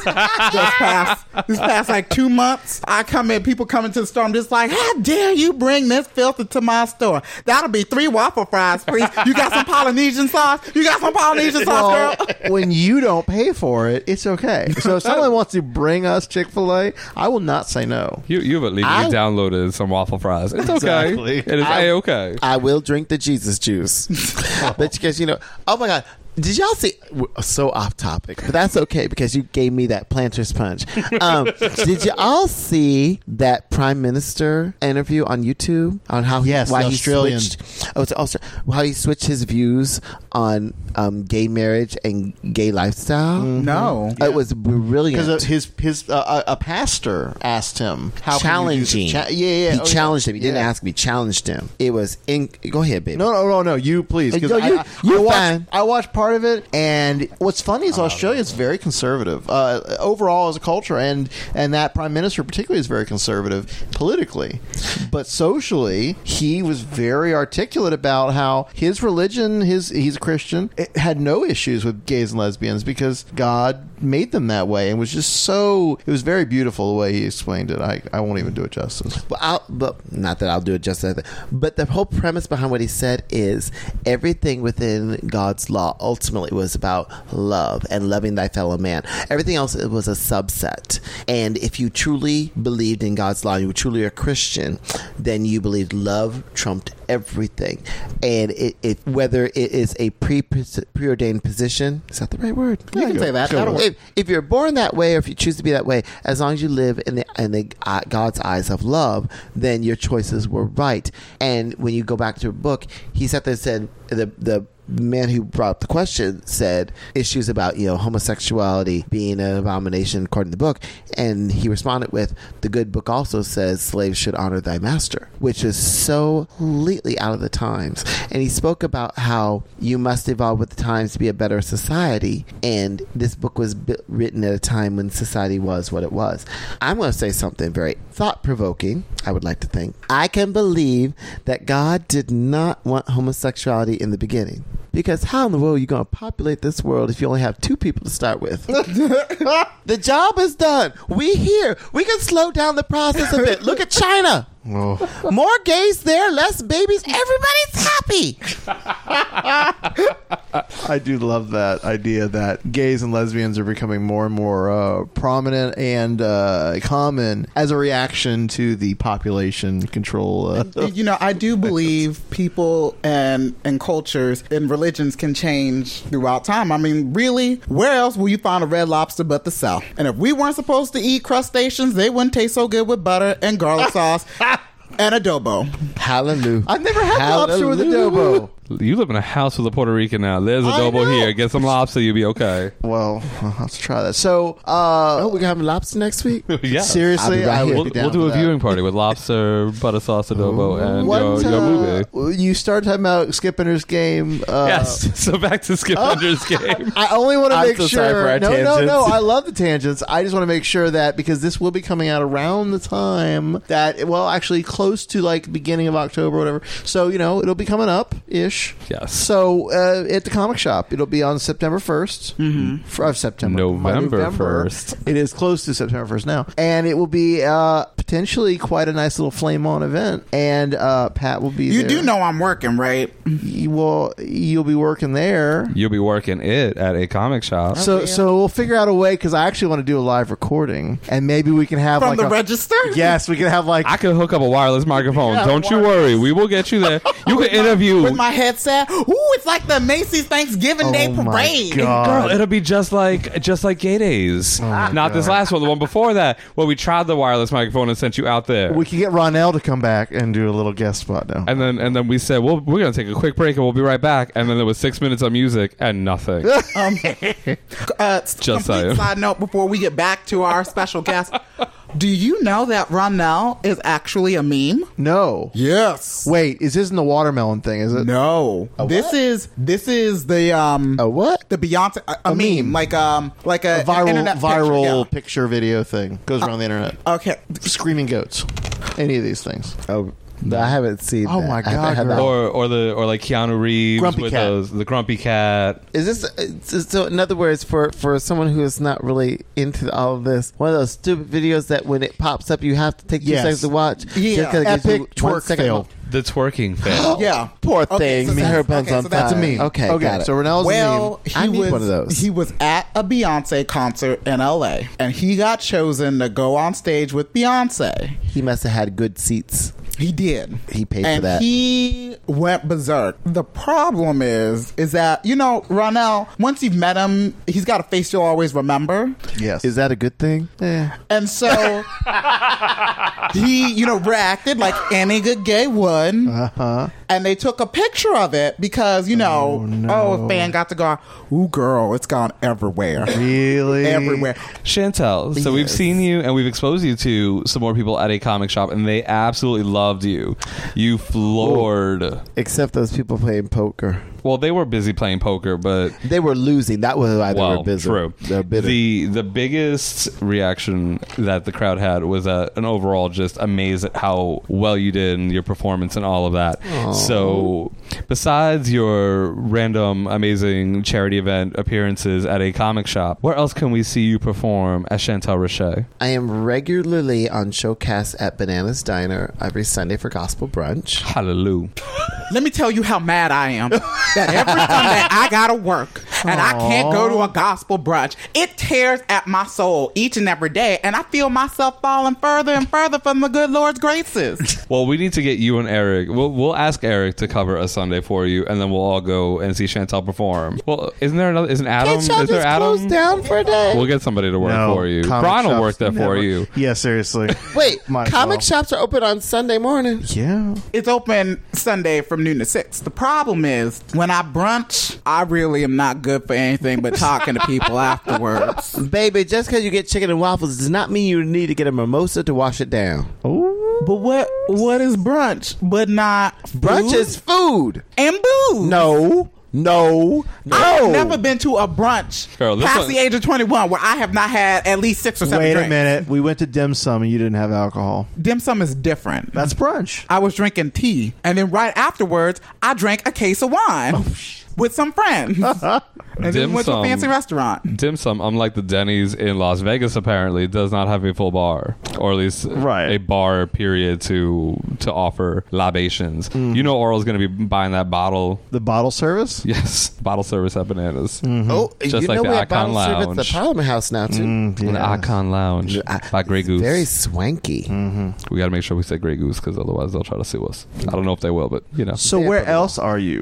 [SPEAKER 3] this past like 2 months. I come in, people come into the store. I'm just like, how dare you bring this filth into my store? That'll be 3 waffle fries, please. You got some Polynesian sauce? You got some Polynesian sauce, girl?
[SPEAKER 5] when you don't pay for it, it's okay. So if someone wants to bring us Chick-fil-A, I will not say no.
[SPEAKER 4] You've at least
[SPEAKER 6] I-
[SPEAKER 4] downloaded some waffle fries. It's okay.
[SPEAKER 5] Exactly.
[SPEAKER 4] It is A-okay.
[SPEAKER 6] I will drink the Jesus juice, but because oh my God. Did y'all see? We're so off topic, but that's okay because you gave me that planter's punch. Did you all see that Prime Minister interview on YouTube on how
[SPEAKER 5] Yes,
[SPEAKER 6] why
[SPEAKER 5] the
[SPEAKER 6] he
[SPEAKER 5] Australian.
[SPEAKER 6] switched? Oh, it's also how he switched his views on gay marriage and gay lifestyle.
[SPEAKER 3] No.
[SPEAKER 6] It was brilliant.
[SPEAKER 5] Because his a pastor asked him how
[SPEAKER 6] Challenging.
[SPEAKER 5] Can you do this?
[SPEAKER 6] He challenged him. He didn't
[SPEAKER 5] Yeah.
[SPEAKER 6] ask me. Challenged him. It was in. Go ahead, baby.
[SPEAKER 5] No. You please. Because
[SPEAKER 6] No, you're fine.
[SPEAKER 5] I watched part of it, and what's funny is Australia is very conservative overall as a culture, and that prime minister particularly is very conservative politically, but socially he was very articulate. articulate about how his religion, he's a Christian, it had no issues with gays and lesbians because God made them that way, and was just it was very beautiful the way he explained it. I won't even do it justice.
[SPEAKER 6] But not that I'll do it justice. But the whole premise behind what he said is everything within God's law ultimately was about love and loving thy fellow man. Everything else was a subset. And if you truly believed in God's law, you were truly a Christian, then you believed love trumped everything. And whether it is a preordained position, is that the right word?
[SPEAKER 3] You can say that. That'll work.
[SPEAKER 6] If you're born that way, or if you choose to be that way, as long as you live in the God's eyes of love, then your choices were right. And when you go back to a book, he sat there and said the man who brought up the question said issues about homosexuality being an abomination according to the book, and he responded with, the good book also says slaves should honor thy master, which is so completely out of the times. And he spoke about how you must evolve with the times to be a better society, and this book was written at a time when society was what it was. I'm going to say something very thought-provoking, I would like to think. I can believe that God did not want homosexuality in the beginning. Because how in the world are you going to populate this world if you only have 2 people to start with? The job is done. We here. We can slow down the process a bit. Look at China.
[SPEAKER 5] Oh.
[SPEAKER 6] More gays there, less babies. Everybody's happy.
[SPEAKER 5] I do love that idea that gays and lesbians are becoming more and more prominent and common as a reaction to the population control.
[SPEAKER 3] I do believe people and cultures and religions can change throughout time. I mean, really, where else will you find a Red Lobster but the South? And if we weren't supposed to eat crustaceans, they wouldn't taste so good with butter and garlic sauce and adobo.
[SPEAKER 6] Hallelujah.
[SPEAKER 5] I've never had lobster with adobo.
[SPEAKER 4] You live in a house with a Puerto Rican now. There's adobo here. Get some lobster, you'll be okay.
[SPEAKER 5] Well, I'll have to try that. So,
[SPEAKER 6] we're going to have lobster next week?
[SPEAKER 4] Yeah.
[SPEAKER 5] Seriously,
[SPEAKER 4] We'll do a viewing party with lobster, butter sauce, adobo, and your movie.
[SPEAKER 5] You started talking about Skip Ender's Game.
[SPEAKER 4] Yes. So back to Skip Ender's Game.
[SPEAKER 5] I only want to make
[SPEAKER 6] so sorry for
[SPEAKER 5] sure.
[SPEAKER 6] our
[SPEAKER 5] No.
[SPEAKER 6] tangents.
[SPEAKER 5] I love the tangents. I just want to make sure that because this will be coming out around the time that, actually close to like beginning of October or whatever. So, it'll be coming up ish.
[SPEAKER 4] Yes.
[SPEAKER 5] So at the comic shop, it'll be on September 1st.
[SPEAKER 4] November 1st.
[SPEAKER 5] It is close to September 1st now. And it will be potentially quite a nice little flame on event. And Pat will be there.
[SPEAKER 3] You do know I'm working, right?
[SPEAKER 5] You'll be working there.
[SPEAKER 4] You'll be working it at a comic shop.
[SPEAKER 5] So we'll figure out a way, because I actually want to do a live recording. And maybe we can have
[SPEAKER 3] From the register?
[SPEAKER 5] Yes, we can have like...
[SPEAKER 4] I can hook up a wireless microphone. Don't you worry. We will get you there. You can interview.
[SPEAKER 3] With my headset. Ooh, it's like the Macy's Thanksgiving Day parade.
[SPEAKER 4] Girl, it'll be just like Gay Days. Not this last one, the one before that, where we tried the wireless microphone and sent you out there.
[SPEAKER 5] We can get Ronell to come back and do a little guest spot now.
[SPEAKER 4] And then we said, well, we're going to take a quick break and we'll be right back. And then there was 6 minutes of music and nothing.
[SPEAKER 3] Just
[SPEAKER 4] saying.
[SPEAKER 3] Side note before we get back to our special guest. Do you know that Ronell is actually a meme?
[SPEAKER 5] No.
[SPEAKER 3] Yes.
[SPEAKER 5] Wait, is this in the watermelon thing? Is it?
[SPEAKER 3] No. This is the
[SPEAKER 6] A what?
[SPEAKER 3] the Beyonce a meme like a
[SPEAKER 5] viral picture video thing goes around the internet.
[SPEAKER 3] Okay.
[SPEAKER 5] Screaming goats. Any of these things.
[SPEAKER 6] Oh, I haven't seen
[SPEAKER 5] Oh
[SPEAKER 6] that.
[SPEAKER 5] my
[SPEAKER 6] I haven't
[SPEAKER 5] God,
[SPEAKER 6] had that.
[SPEAKER 5] girl.
[SPEAKER 4] Or like Keanu Reeves
[SPEAKER 5] Grumpy
[SPEAKER 4] with
[SPEAKER 5] cat.
[SPEAKER 4] the grumpy cat.
[SPEAKER 6] Is this so? In other words, for someone who is not really into all of this, one of those stupid videos that when it pops up, you have to take 2
[SPEAKER 5] Yes.
[SPEAKER 6] seconds to watch.
[SPEAKER 3] Yeah.
[SPEAKER 6] Just 'cause it gives you
[SPEAKER 5] Epic
[SPEAKER 6] 1
[SPEAKER 5] twerk
[SPEAKER 6] second.
[SPEAKER 5] fail.
[SPEAKER 4] The twerking fail.
[SPEAKER 3] Yeah.
[SPEAKER 6] Poor
[SPEAKER 3] Okay,
[SPEAKER 6] thing.
[SPEAKER 3] so that's-
[SPEAKER 6] Her buns
[SPEAKER 3] okay,
[SPEAKER 6] on
[SPEAKER 3] so that's
[SPEAKER 6] fire.
[SPEAKER 5] a meme.
[SPEAKER 6] Okay, got it.
[SPEAKER 5] So Ronell's a
[SPEAKER 3] Well,
[SPEAKER 5] meme.
[SPEAKER 6] I need one of those.
[SPEAKER 3] He was at a Beyonce concert in LA and he got chosen to go on stage with Beyonce.
[SPEAKER 6] He must have had good seats.
[SPEAKER 3] He did.
[SPEAKER 6] He paid
[SPEAKER 3] and
[SPEAKER 6] for that.
[SPEAKER 3] He went berserk. The problem is that, Ronell, once you've met him, he's got a face you'll always remember.
[SPEAKER 5] Yes.
[SPEAKER 6] Is that a good thing?
[SPEAKER 3] And so he, reacted like any good gay would.
[SPEAKER 5] Uh-huh.
[SPEAKER 3] And they took a picture of it because, a fan got to go, ooh, girl, it's gone everywhere.
[SPEAKER 5] Really?
[SPEAKER 3] Everywhere.
[SPEAKER 4] Chantel, so we've
[SPEAKER 6] Yes.
[SPEAKER 4] seen you and we've exposed you to some more people at a comic shop, and they absolutely loved you. You floored.
[SPEAKER 6] Except those people playing poker.
[SPEAKER 4] Well, they were busy playing poker, but
[SPEAKER 6] They were losing. That was why they were busy.
[SPEAKER 4] true.
[SPEAKER 6] They're bitter.
[SPEAKER 4] The biggest reaction that the crowd had was an overall just amazed at how well you did and your performance and all of that. So, besides your random, amazing charity event appearances at a comic shop, where else can we see you perform as Chantel Richey?
[SPEAKER 6] I am regularly on Showcast at Bananas Diner every Sunday for gospel brunch.
[SPEAKER 4] Hallelujah.
[SPEAKER 3] Let me tell you how mad I am that every Sunday I gotta work and I can't go to a gospel brunch. It tears at my soul each and every day, and I feel myself falling further and further from the good Lord's graces.
[SPEAKER 4] Well, we need to get you and Eric. We'll ask Eric to cover a Sunday for you, and then we'll all go and see Chantel perform. Well, isn't there another? Isn't Adam?
[SPEAKER 6] Can't y'all
[SPEAKER 4] Is there
[SPEAKER 6] just
[SPEAKER 4] Adam?
[SPEAKER 6] close down for a day?
[SPEAKER 4] We'll get somebody to work
[SPEAKER 5] No,
[SPEAKER 4] for you.
[SPEAKER 5] comic
[SPEAKER 4] Brian will
[SPEAKER 5] shops
[SPEAKER 4] work there for
[SPEAKER 5] never-
[SPEAKER 4] you.
[SPEAKER 5] Yeah, seriously.
[SPEAKER 6] Wait,
[SPEAKER 5] Might as
[SPEAKER 6] comic
[SPEAKER 5] well.
[SPEAKER 6] shops are open on Sunday morning.
[SPEAKER 5] Yeah.
[SPEAKER 3] It's open Sunday from noon to 6. The problem is, when I brunch, I really am not good for anything but talking to people afterwards.
[SPEAKER 6] Baby, just because you get chicken and waffles does not mean you need to get a mimosa to wash it down.
[SPEAKER 3] But what is brunch but not
[SPEAKER 6] Brunch
[SPEAKER 3] food
[SPEAKER 6] is food.
[SPEAKER 3] and booze?
[SPEAKER 6] No.
[SPEAKER 3] I've never been to a brunch
[SPEAKER 4] Girl, this
[SPEAKER 3] past
[SPEAKER 4] one-
[SPEAKER 3] the age of 21 where I have not had at least 6 or 7
[SPEAKER 5] Wait
[SPEAKER 3] drinks.
[SPEAKER 5] a minute. We went to dim sum and you didn't have alcohol.
[SPEAKER 3] Dim sum is different.
[SPEAKER 5] That's brunch.
[SPEAKER 3] I was drinking tea, and then right afterwards, I drank a case of wine with some friends. And then
[SPEAKER 4] Dim
[SPEAKER 3] went to a
[SPEAKER 4] sum.
[SPEAKER 3] fancy restaurant.
[SPEAKER 4] Dim sum, unlike the Denny's in Las Vegas, apparently does not have a full bar, or at least
[SPEAKER 5] Right.
[SPEAKER 4] a bar period to offer libations. You know, Oral's going to be buying that bottle.
[SPEAKER 5] The bottle service?
[SPEAKER 4] Yes, bottle service at Bananas.
[SPEAKER 6] Oh,
[SPEAKER 4] Just
[SPEAKER 6] you
[SPEAKER 4] like
[SPEAKER 6] know
[SPEAKER 4] the
[SPEAKER 6] we have
[SPEAKER 4] Icon
[SPEAKER 6] bottle service at
[SPEAKER 4] Lounge.
[SPEAKER 6] the Parliament House now, too.
[SPEAKER 4] The Icon Lounge by Grey Goose.
[SPEAKER 6] Very swanky.
[SPEAKER 4] We got to make sure we say Grey Goose because otherwise they'll try to sue us. I don't know if they will, but you know.
[SPEAKER 5] So where else are you?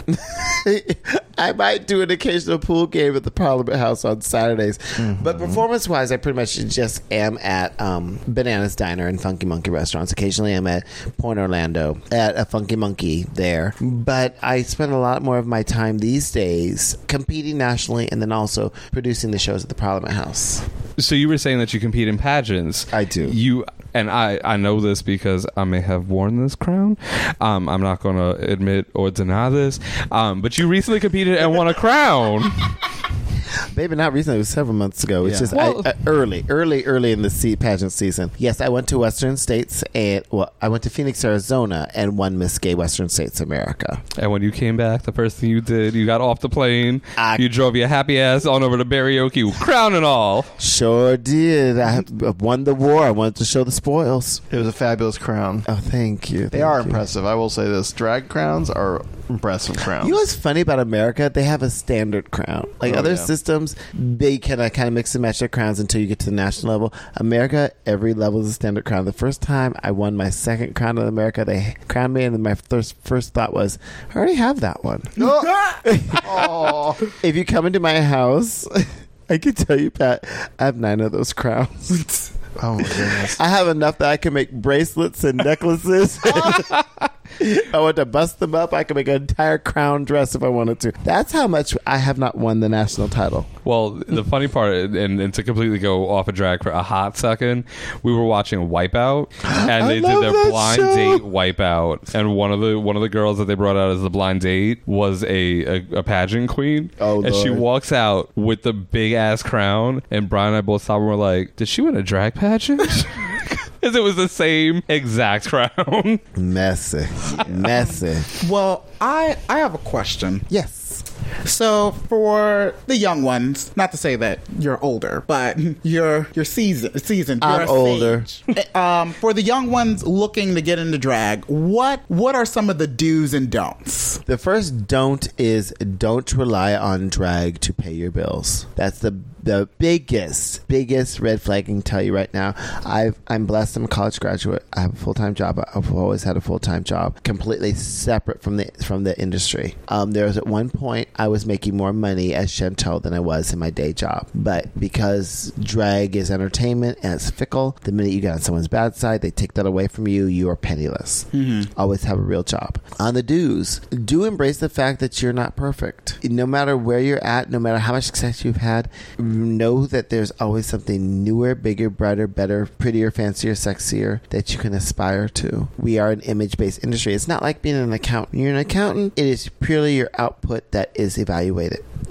[SPEAKER 6] I might do an occasional pool game at the Parliament House on Saturdays. But performance-wise, I pretty much just am at Bananas Diner and Funky Monkey restaurants. Occasionally I'm at Point Orlando at a Funky Monkey there. But I spend a lot more of my time these days competing nationally and then also producing the shows at the Parliament House.
[SPEAKER 4] So you were saying that you compete in pageants.
[SPEAKER 6] I do.
[SPEAKER 4] You and I know this because I may have worn this crown. I'm not going to admit or deny this. But you recently competed and won a crown.
[SPEAKER 6] Baby, not recently. It was several months ago. It's
[SPEAKER 5] Yeah.
[SPEAKER 6] just
[SPEAKER 4] Well-
[SPEAKER 6] early in the pageant season. Yes, I went to Western States and I went to Phoenix, Arizona, and won Miss Gay Western States America.
[SPEAKER 4] And when you came back, the first thing you did, you got off the plane. You drove your happy ass on over to Karaoke, crown and all.
[SPEAKER 6] Sure did. I won the war. I wanted to show the spoils.
[SPEAKER 5] It was a fabulous crown.
[SPEAKER 6] Oh, thank you.
[SPEAKER 5] They are impressive. I will say this. Drag crowns are impressive crowns.
[SPEAKER 6] You know what's funny about America? They have a standard crown. Like other systems, they can kind of mix and match their crowns until you get to the national level. America, every level is a standard crown. The first time I won my second crown in America, they crowned me, and then my first thought was, I already have that one. If you come into my house, I can tell you, Pat, I have 9 of those crowns.
[SPEAKER 5] Oh, my goodness.
[SPEAKER 6] I have enough that I can make bracelets and necklaces. I want to bust them up. I can make an entire crown dress if I wanted to. That's how much I have not won the national title.
[SPEAKER 4] Well, the funny part, and to completely go off a drag for a hot second, we were watching Wipeout, and they did
[SPEAKER 6] love
[SPEAKER 4] their
[SPEAKER 6] that
[SPEAKER 4] blind
[SPEAKER 6] show.
[SPEAKER 4] date Wipeout, and one of the girls that they brought out as the blind date was a pageant queen,
[SPEAKER 6] Oh,
[SPEAKER 4] and she
[SPEAKER 6] Lord.
[SPEAKER 4] walks out with the big ass crown, and Brian and I both stopped and were like, "Did she win a drag pageant?" Because it was the same exact crown.
[SPEAKER 6] Messy.
[SPEAKER 3] Well, I have a question.
[SPEAKER 6] Yes.
[SPEAKER 3] So for the young ones, not to say that you're older, but you're seasoned. You're
[SPEAKER 6] I'm
[SPEAKER 3] a
[SPEAKER 6] older.
[SPEAKER 3] sage. For the young ones looking to get into drag, what are some of the do's and don'ts?
[SPEAKER 6] The first don't is don't rely on drag to pay your bills. That's the biggest red flag I can tell you right now. I'm blessed. I'm a college graduate. I have a full-time job. I've always had a full-time job, completely separate from the industry. There was at one point I was making more money as Chantel than I was in my day job, but because drag is entertainment and it's fickle, the minute you get on someone's bad side, they take that away from you. You are penniless. Always have a real job. On the do's, do embrace the fact that you're not perfect. No matter where you're at, no matter how much success you've had, know that there's always something newer, bigger, brighter, better, prettier, fancier, sexier that you can aspire to. We are an image-based industry. It's not like being an accountant. You're an accountant. It is purely your output that is evaluated.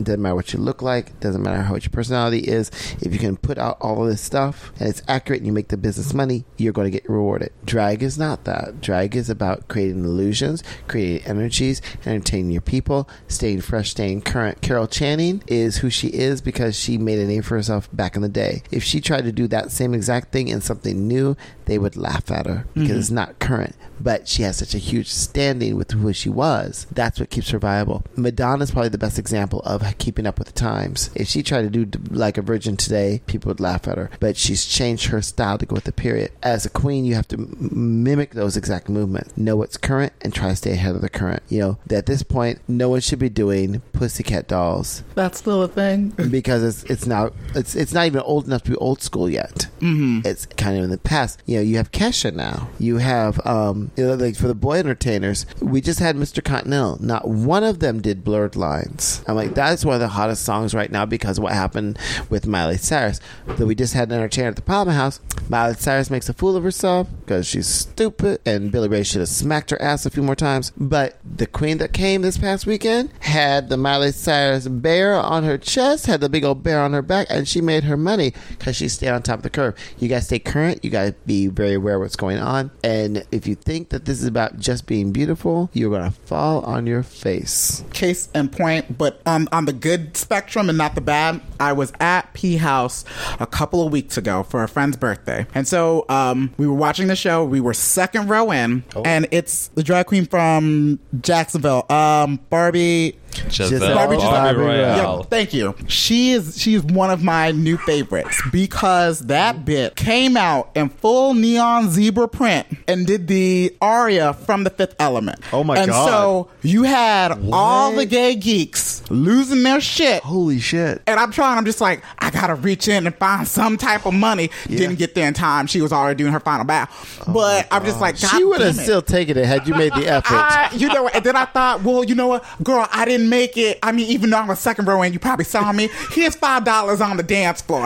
[SPEAKER 6] It doesn't matter what you look like. It doesn't matter how what your personality is. If you can put out all of this stuff and it's accurate and you make the business money, you're going to get rewarded. Drag is not that. Drag is about creating illusions, creating energies, entertaining your people, staying fresh, staying current. Carol Channing is who she is because she made a name for herself back in the day. If she tried to do that same exact thing in something new, they would laugh at her because it's not current. But she has such a huge standing with who she was. That's what keeps her viable. Madonna's probably the best example of keeping up with the times. If she tried to do like a virgin today, people would laugh at her. But she's changed her style to go with the period. As a queen, you have to mimic those exact movements. Know what's current and try to stay ahead of the current. You know, at this point, no one should be doing Pussycat Dolls.
[SPEAKER 3] That's still a thing.
[SPEAKER 6] Because it's not even old enough to be old school yet. Mm-hmm. It's kind of in the past. You know, you have Kesha now. You have, like for the boy entertainers, we just had Mr. Continental. Not one of them did Blurred Lines. I'm like, that's one of the hottest songs right now because of what happened with Miley Cyrus. Though we just had an entertainer at the Palmer House. Miley Cyrus makes a fool of herself because she's stupid, and Billy Ray should have smacked her ass a few more times. But the queen that came this past weekend had the Miley Cyrus bear on her chest, had the big old bear on her back, and she made her money because she stayed on top of the curve. You guys stay current. You got to be very aware of what's going on. And if you think that this is about just being beautiful, you're going to fall on your face.
[SPEAKER 3] Case in point, but on the good spectrum and not the bad, I was at P House a couple of weeks ago for a friend's birthday. And so we were watching the show. We were second row in, and it's the drag queen from Jacksonville, Barbie.
[SPEAKER 4] Barbie Royale.
[SPEAKER 3] Yep, thank you. She's one of my new favorites because that bit came out in full neon zebra print and did the aria from The Fifth Element.
[SPEAKER 5] Oh my God.
[SPEAKER 3] And so you had all the gay geeks losing their shit.
[SPEAKER 5] Holy shit.
[SPEAKER 3] And I'm just like, I gotta reach in and find some type of money.
[SPEAKER 5] Yeah.
[SPEAKER 3] Didn't get there in time. She was already doing her final bow. But I'm just like, God
[SPEAKER 6] She would have
[SPEAKER 3] damn it.
[SPEAKER 6] still taken it had you made the effort.
[SPEAKER 3] You know what? And then I thought, well, you know what? Girl, I didn't make it. I mean, even though I'm a second row and you probably saw me, here's $5 on the dance floor.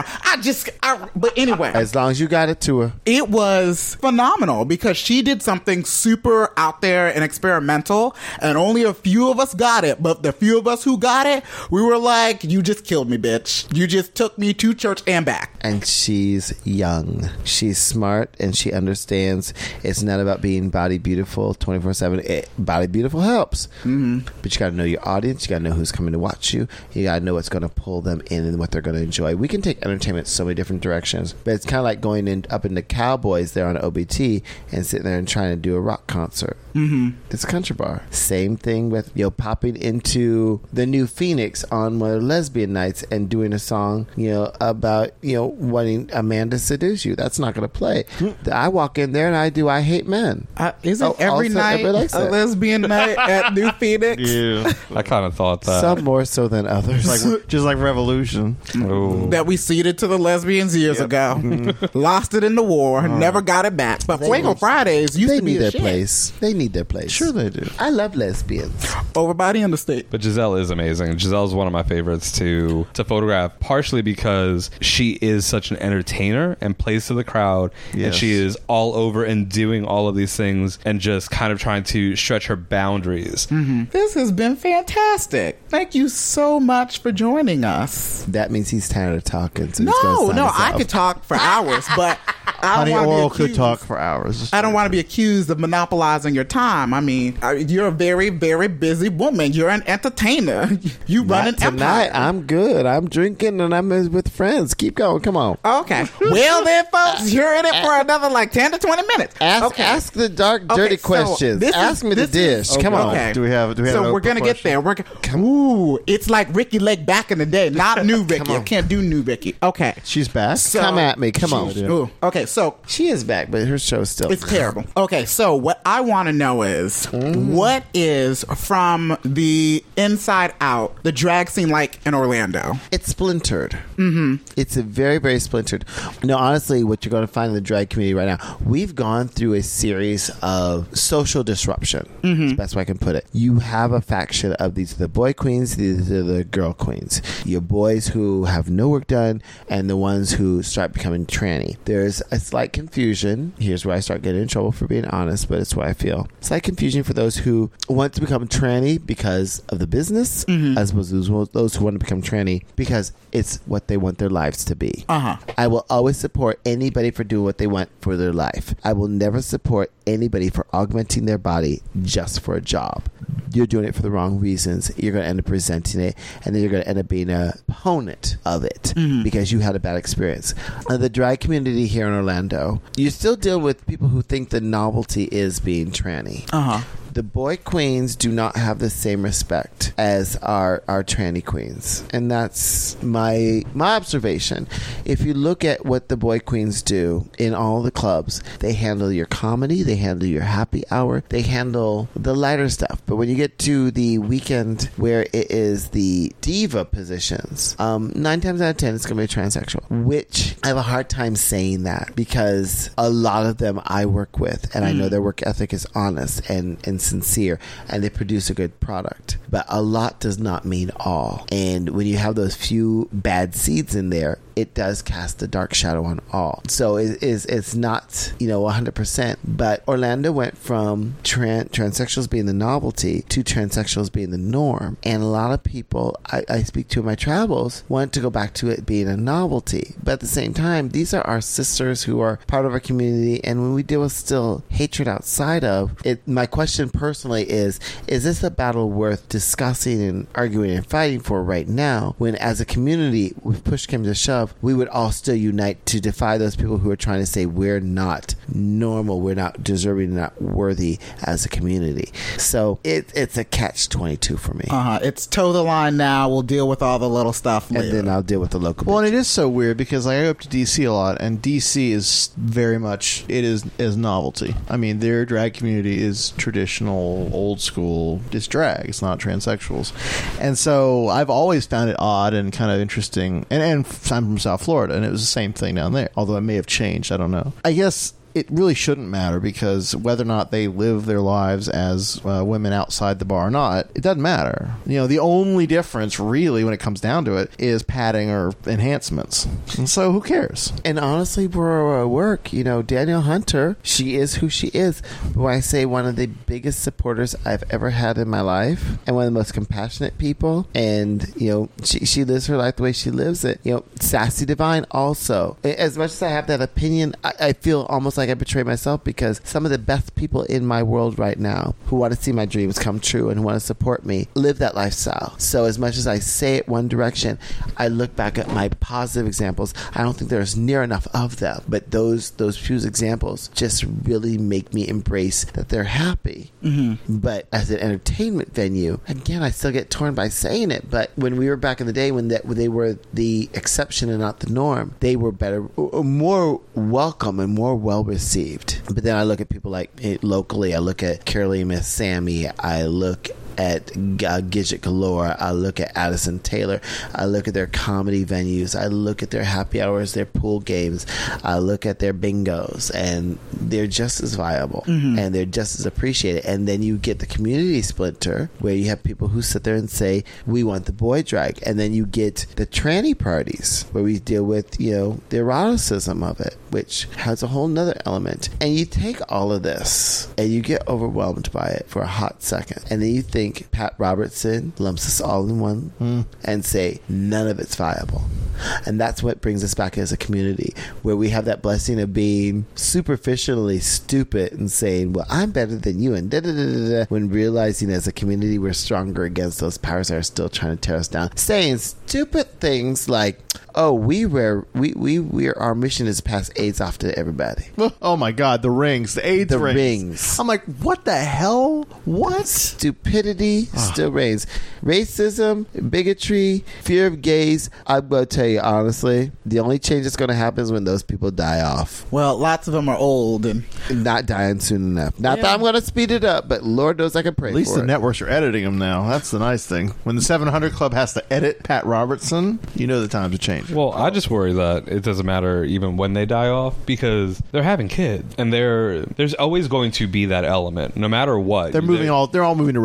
[SPEAKER 3] But anyway.
[SPEAKER 6] As long as you got it to her.
[SPEAKER 3] It was phenomenal because she did something super out there and experimental, and only a few of us got it. But the few of us who got it, we were like, you just killed me, bitch. You just took me to church and back.
[SPEAKER 6] And she's young. She's smart and she understands it's not about being body beautiful 24/7. Body beautiful helps. Mm-hmm. But you got to know your audience. You got to know who's coming to watch you. You got to know what's going to pull them in and what they're going to enjoy. We can take entertainment so many different directions, but it's kind of like going up into Cowboys there on OBT and sitting there and trying to do a rock concert. Mm-hmm. It's a country bar. Same thing with popping into the New Phoenix on one of the lesbian nights and doing a song about wanting a man to seduce you. That's not going to play. I walk in there and I hate men.
[SPEAKER 3] Isn't every night a lesbian night at New Phoenix?
[SPEAKER 5] Yeah.
[SPEAKER 4] I kind of thought that.
[SPEAKER 6] Some more so than others.
[SPEAKER 5] Just like Revolution.
[SPEAKER 4] Ooh.
[SPEAKER 3] That we ceded to the lesbians years ago. Lost it in the war. Never got it back. But Fuego Fridays used to be
[SPEAKER 6] their
[SPEAKER 3] shit.
[SPEAKER 6] place. They need their place.
[SPEAKER 5] Sure they do.
[SPEAKER 6] I love lesbians.
[SPEAKER 3] Over by the interstate.
[SPEAKER 4] But Giselle is amazing. Giselle is one of my favorites to photograph, partially because she is such an entertainer and plays to the crowd, and
[SPEAKER 5] Yes.
[SPEAKER 4] she is all over and doing all of these things and just kind of trying to stretch her boundaries.
[SPEAKER 3] This has been fantastic. Thank you so much for joining us.
[SPEAKER 6] That means he's tired of talking. So he's gonna sign us
[SPEAKER 3] I
[SPEAKER 6] off.
[SPEAKER 3] could talk for hours, but I
[SPEAKER 5] Honey
[SPEAKER 3] don't want
[SPEAKER 5] Oral
[SPEAKER 3] to be
[SPEAKER 5] could talk for hours.
[SPEAKER 3] I don't want to be accused of monopolizing your time. I mean, you're a very, very busy woman. You're an entertainer. You run an
[SPEAKER 6] Tonight,
[SPEAKER 3] empire.
[SPEAKER 6] I'm good. I'm drinking and I'm with friends. Keep going. Come on.
[SPEAKER 3] Okay. Well then, folks, you're in it for another 10 to 20 minutes.
[SPEAKER 6] Ask the dark, dirty
[SPEAKER 3] so
[SPEAKER 6] questions. Ask me the dish. Come on.
[SPEAKER 3] Okay.
[SPEAKER 5] Do we have
[SPEAKER 3] So
[SPEAKER 5] an
[SPEAKER 3] we're gonna
[SPEAKER 5] open
[SPEAKER 3] get there. Ooh, it's like Ricky Lake back in the day, not new Ricky. I can't do new Ricky. Okay.
[SPEAKER 5] She's back.
[SPEAKER 3] So-
[SPEAKER 6] Come at me. Come on.
[SPEAKER 3] Ooh, okay, so
[SPEAKER 6] She is back, but her show's still.
[SPEAKER 3] it's terrible. Okay, so what I want to know is what is from the inside out the drag scene like in Orlando?
[SPEAKER 6] It's splintered. Mm-hmm. It's a very, very splintered. No, honestly, what you're going to find in the drag community right now, we've gone through a series of social disruption. That's the best way I can put it. You have a faction of these are the boy queens, these are the girl queens. Your boys who have no work done and the ones who start becoming tranny. There's a a slight confusion. Here's where I start getting in trouble for being honest, but it's what I feel. Slight confusion for those who want to become tranny because of the business, as opposed to those who want to become tranny because it's what they want their lives to be. I will always support anybody for doing what they want for their life. I will never support anybody for augmenting their body just for a job. You're doing it for the wrong reasons. You're going to end up resenting it, and then you're going to end up being an opponent of it because you had a bad experience. The drag community here in Orlando, you're still dealing with people who think the novelty is being tranny. The boy queens do not have the same respect as our tranny queens. And that's my observation. If you look at what the boy queens do in all the clubs, they handle your comedy, they handle your happy hour, they handle the lighter stuff. But when you get to the weekend where it is the diva positions, 9 times out of 10 it's going to be a transsexual, which I have a hard time saying that because a lot of them I work with, and I know their work ethic is honest and sincere, and they produce a good product. But a lot does not mean all. And when you have those few bad seeds in there, it does cast a dark shadow on all. So it's not, 100%. But Orlando went from transsexuals being the novelty to transsexuals being the norm. And a lot of people I speak to in my travels want to go back to it being a novelty. But at the same time, these are our sisters who are part of our community. And when we deal with still hatred outside of it, my question personally is this a battle worth discussing and arguing and fighting for right now, when as a community, if push came to shove, we would all still unite to defy those people who are trying to say we're not normal, we're not deserving, not worthy as a community. So it's a catch-22 for me.
[SPEAKER 3] It's toe the line now. We'll deal with all the little stuff later.
[SPEAKER 6] And then I'll deal with the local.
[SPEAKER 5] Well, and it is so weird because I go up to DC a lot, and DC is very much, it is novelty. I mean, their drag community is traditional, old school. It's drag. It's not transsexuals. And so I've always found it odd and kind of interesting. And I'm from South Florida, and it was the same thing down there. Although it may have changed. I don't know. I guess it really shouldn't matter, because whether or not they live their lives as women outside the bar or not, it doesn't matter. The only difference really when it comes down to it is padding or enhancements. And so who cares?
[SPEAKER 6] And honestly, for work, Danielle Hunter, she is who she is. But when I say one of the biggest supporters I've ever had in my life, and one of the most compassionate people, and she lives her life the way she lives it. Sassy Divine also. As much as I have that opinion, I feel almost like I betray myself, because some of the best people in my world right now who want to see my dreams come true and who want to support me live that lifestyle. So as much as I say it one direction, I look back at my positive examples. I don't think there's near enough of them, but those few examples just really make me embrace that they're happy. But as an entertainment venue, again, I still get torn by saying it, but when we were back in the day when they were the exception and not the norm, they were better, more welcome and more well received. But then I look at people like locally, I look at Carolee Miss Sammy, I look at Gidget Galore, I look at Addison Taylor, I look at their comedy venues, I look at their happy hours, their pool games, I look at their bingos, and they're just as viable and they're just as appreciated. And then you get the community splinter where you have people who sit there and say we want the boy drag, and then you get the tranny parties where we deal with the eroticism of it, which has a whole nother element. And you take all of this and you get overwhelmed by it for a hot second, and then you think Pat Robertson lumps us all in one and say none of it's viable. And that's what brings us back as a community, where we have that blessing of being superficially stupid and saying, well, I'm better than you, and da-da-da-da-da, when realizing as a community we're stronger against those powers that are still trying to tear us down, saying stupid things like, oh, our mission is to pass AIDS off to everybody.
[SPEAKER 5] Oh my God, the rings, the AIDS rings. I'm like, what the hell? What?
[SPEAKER 6] Stupidity still reigns. Racism, bigotry, fear of gays. I'm going to tell you honestly, the only change that's going to happen is when those people die off.
[SPEAKER 3] Well, lots of them are old and
[SPEAKER 6] not dying soon enough. Not that I'm going to speed it up, but Lord knows I can pray for it.
[SPEAKER 5] At least the networks are editing them now. That's the nice thing. When the 700 Club has to edit Pat Robertson, the times have changed.
[SPEAKER 4] Well, I just worry that it doesn't matter even when they die off, because they're having kids, and there's always going to be that element, no matter what.
[SPEAKER 5] They're all moving to Russia.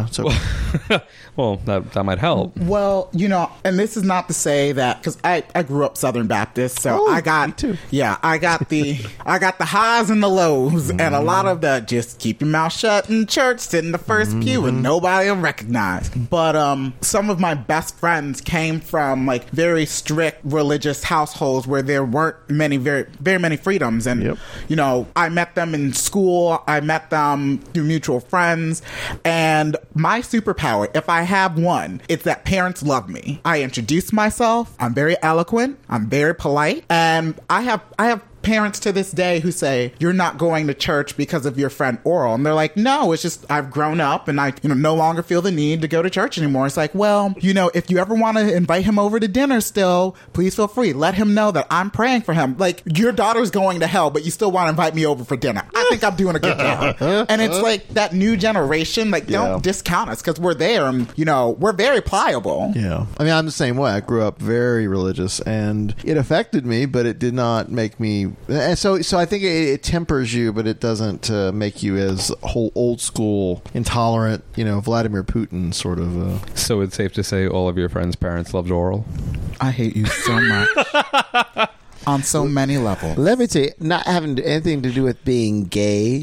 [SPEAKER 5] It's okay.
[SPEAKER 4] Well, that might help.
[SPEAKER 3] Well, and this is not to say that, because I grew up Southern Baptist, so I got
[SPEAKER 5] me too.
[SPEAKER 3] Yeah, I got the highs and the lows, and a lot of the just keep your mouth shut in church, sit in the first pew, and nobody will recognize. But some of my best friends came from like very strict religious households where there weren't very many freedoms, and I met them in school. I met them through mutual friends, and my superpower, if I have one, it's that parents love me. I introduce myself. I'm very eloquent. I'm very polite, and I have parents to this day who say, you're not going to church because of your friend Oral. And they're like, no, it's just I've grown up and I no longer feel the need to go to church anymore. It's like, well, if you ever want to invite him over to dinner still, please feel free. Let him know that I'm praying for him. Like, your daughter's going to hell, but you still want to invite me over for dinner. I think I'm doing a good job. And it's like that new generation, like, don't discount us because we're there and, we're very pliable.
[SPEAKER 5] Yeah. I mean, I'm the same way. I grew up very religious and it affected me, but it did not make me. And so I think it tempers you, but it doesn't make you as whole old school, intolerant, Vladimir Putin sort of.
[SPEAKER 4] So it's safe to say all of your friends' parents loved Oral?
[SPEAKER 3] I hate you so much. On so many levels.
[SPEAKER 6] Let me tell you, not having anything to do with being gay.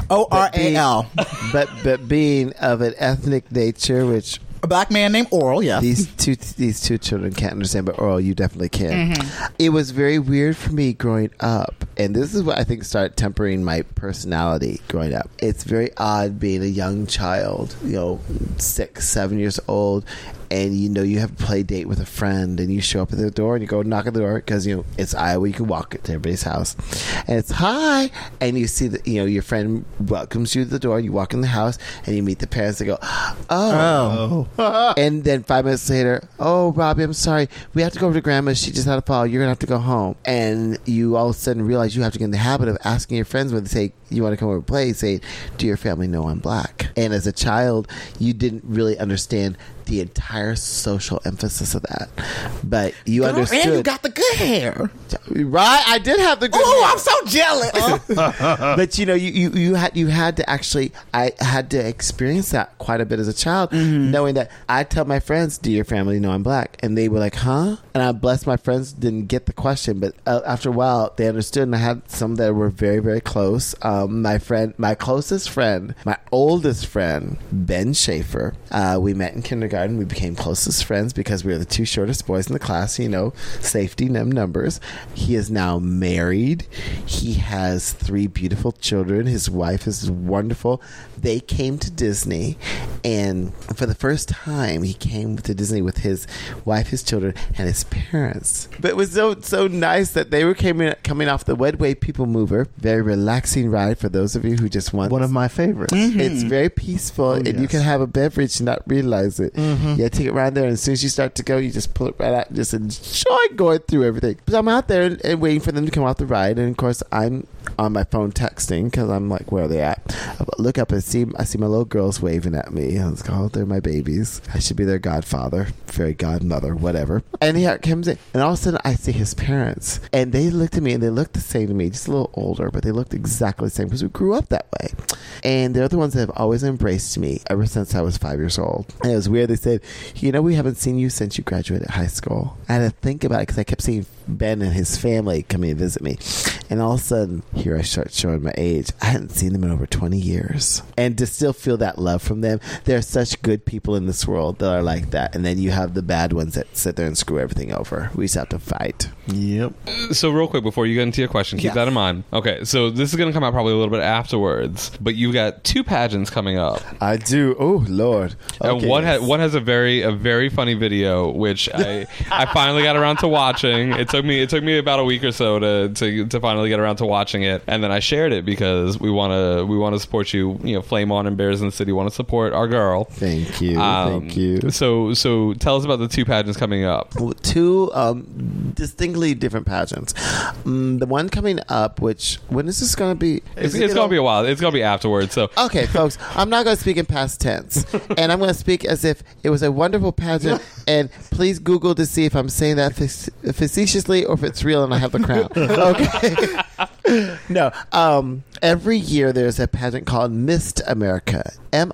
[SPEAKER 3] ORAL.
[SPEAKER 6] But being of an ethnic nature, which...
[SPEAKER 3] A black man named Oral, yeah.
[SPEAKER 6] These two children can't understand, but Oral, you definitely can. It was very weird for me growing up, and this is what I think started tempering my personality growing up. It's very odd being a young child, 6, 7 years old, and you have a play date with a friend, and you show up at the door and you go knock on the door because it's Iowa. You can walk to everybody's house, and it's hi, and you see that your friend welcomes you to the door. You walk in the house and you meet the parents. They go, oh. And then 5 minutes later, oh, Robbie, I'm sorry, we have to go over to Grandma. She just had a fall. You're gonna have to go home. And you all of a sudden realize you have to get in the habit of asking your friends when they say you want to come over and play, say, do your family know I'm black? And as a child, you didn't really understand the entire social emphasis of that, but you understood.
[SPEAKER 3] And you got the good hair,
[SPEAKER 6] right? I did have the good hair.
[SPEAKER 3] Oh, I'm so jealous.
[SPEAKER 6] But you had to actually. I had to experience that quite a bit as a child, knowing that I tell my friends, "Do your family know I'm black?" And they were like, "Huh?" And I bless my friends didn't get the question, but after a while they understood. And I had some that were very, very close. My closest friend, my oldest friend, Ben Schaefer. We met in kindergarten. We became closest friends because we were the two shortest boys in the class. Safety, numbers. He is now married. He has 3 beautiful children. His wife is wonderful. They came to Disney, and for the first time, he came to Disney with his wife, his children, and his parents. But it was so nice that they were coming off the Wedway People Mover. Very relaxing ride for those of you who just want.
[SPEAKER 5] One of my favorites.
[SPEAKER 6] It's very peaceful, and you can have a beverage and not realize it. Yeah, take it right there, and as soon as you start to go, you just pull it right out and just enjoy going through everything. But I'm out there and waiting for them to come off the ride, and of course I'm on my phone texting because I'm like, where are they at? I look up and I see my little girls waving at me. I was like, oh, they're my babies. I should be their godfather, fairy godmother, whatever. And he comes in, and all of a sudden I see his parents, and they looked at me, and they looked the same to me, just a little older, but they looked exactly the same because we grew up that way. And they're the ones that have always embraced me ever since I was 5 years old. And it was weird. They said, we haven't seen you since you graduated high school. I had to think about it because I kept seeing Ben and his family coming to visit me. And all of a sudden, here I start showing my age. I hadn't seen them in over 20 years. And to still feel that love from them, there are such good people in this world that are like that. And then you have the bad ones that sit there and screw everything over. We just have to fight.
[SPEAKER 5] Yep.
[SPEAKER 4] So real quick, before you get into your question, keep that in mind. Okay, so this is going to come out probably a little bit afterwards, but you got 2 pageants coming up.
[SPEAKER 6] I do. Oh, Lord.
[SPEAKER 4] Okay, and one has a very funny video, which I finally got around to watching. It took me about a week or so to finally get around to watching it, and then I shared it because we want to support you. Flame On and Bears in the City want to support our girl.
[SPEAKER 6] Thank you. Thank you.
[SPEAKER 4] So tell us about the 2 pageants coming up.
[SPEAKER 6] 2 distinctly different pageants. The one coming up, which when is this going to be?
[SPEAKER 4] It's going to be a while. It's going to be afterwards. So
[SPEAKER 6] okay, folks, I'm not going to speak in past tense, and I'm going to speak as if it was a wonderful pageant. And please Google to see if I'm saying that facetiously or if it's real and I have the crown. Okay. No. Every year there's a pageant called Missed America.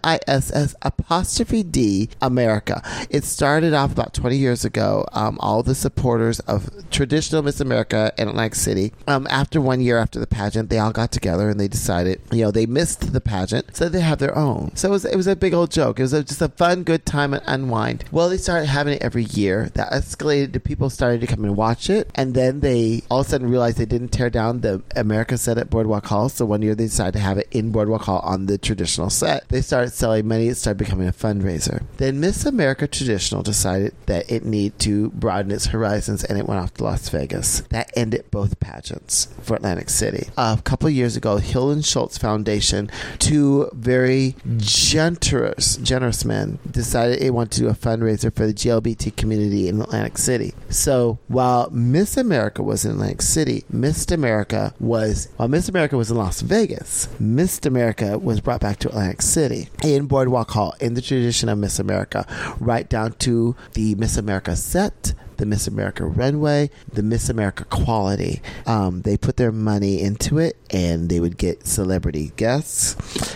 [SPEAKER 6] MISS' America. It started off about 20 years ago. All the supporters of traditional Miss America in Atlantic City, after 1 year after the pageant, they all got together and they decided, they missed the pageant, so they have their own. So it was a big old joke. It was just a fun, good time and unwind. Well, they started having it every year. That escalated to people started to come and watch it, and then they all of a sudden realized they didn't tear down the America set at Boardwalk Hall, so 1 year they decided to have it in Boardwalk Hall on the traditional set. They started selling money. It started becoming a fundraiser. Then Miss America Traditional decided that it needed to broaden its horizons, and it went off to Las Vegas. That ended both pageants for Atlantic City. A couple of years ago, Hill and Schultz Foundation, two very generous men, decided they wanted to do a fundraiser for the GLBT community in Atlantic City. So while Miss America was in Atlantic City, Miss America was in Las Vegas, Miss America was brought back to Atlantic City in Boardwalk Hall in the tradition of Miss America, right down to the Miss America set, the Miss America runway, the Miss America quality. They put their money into it, and they would get celebrity guests.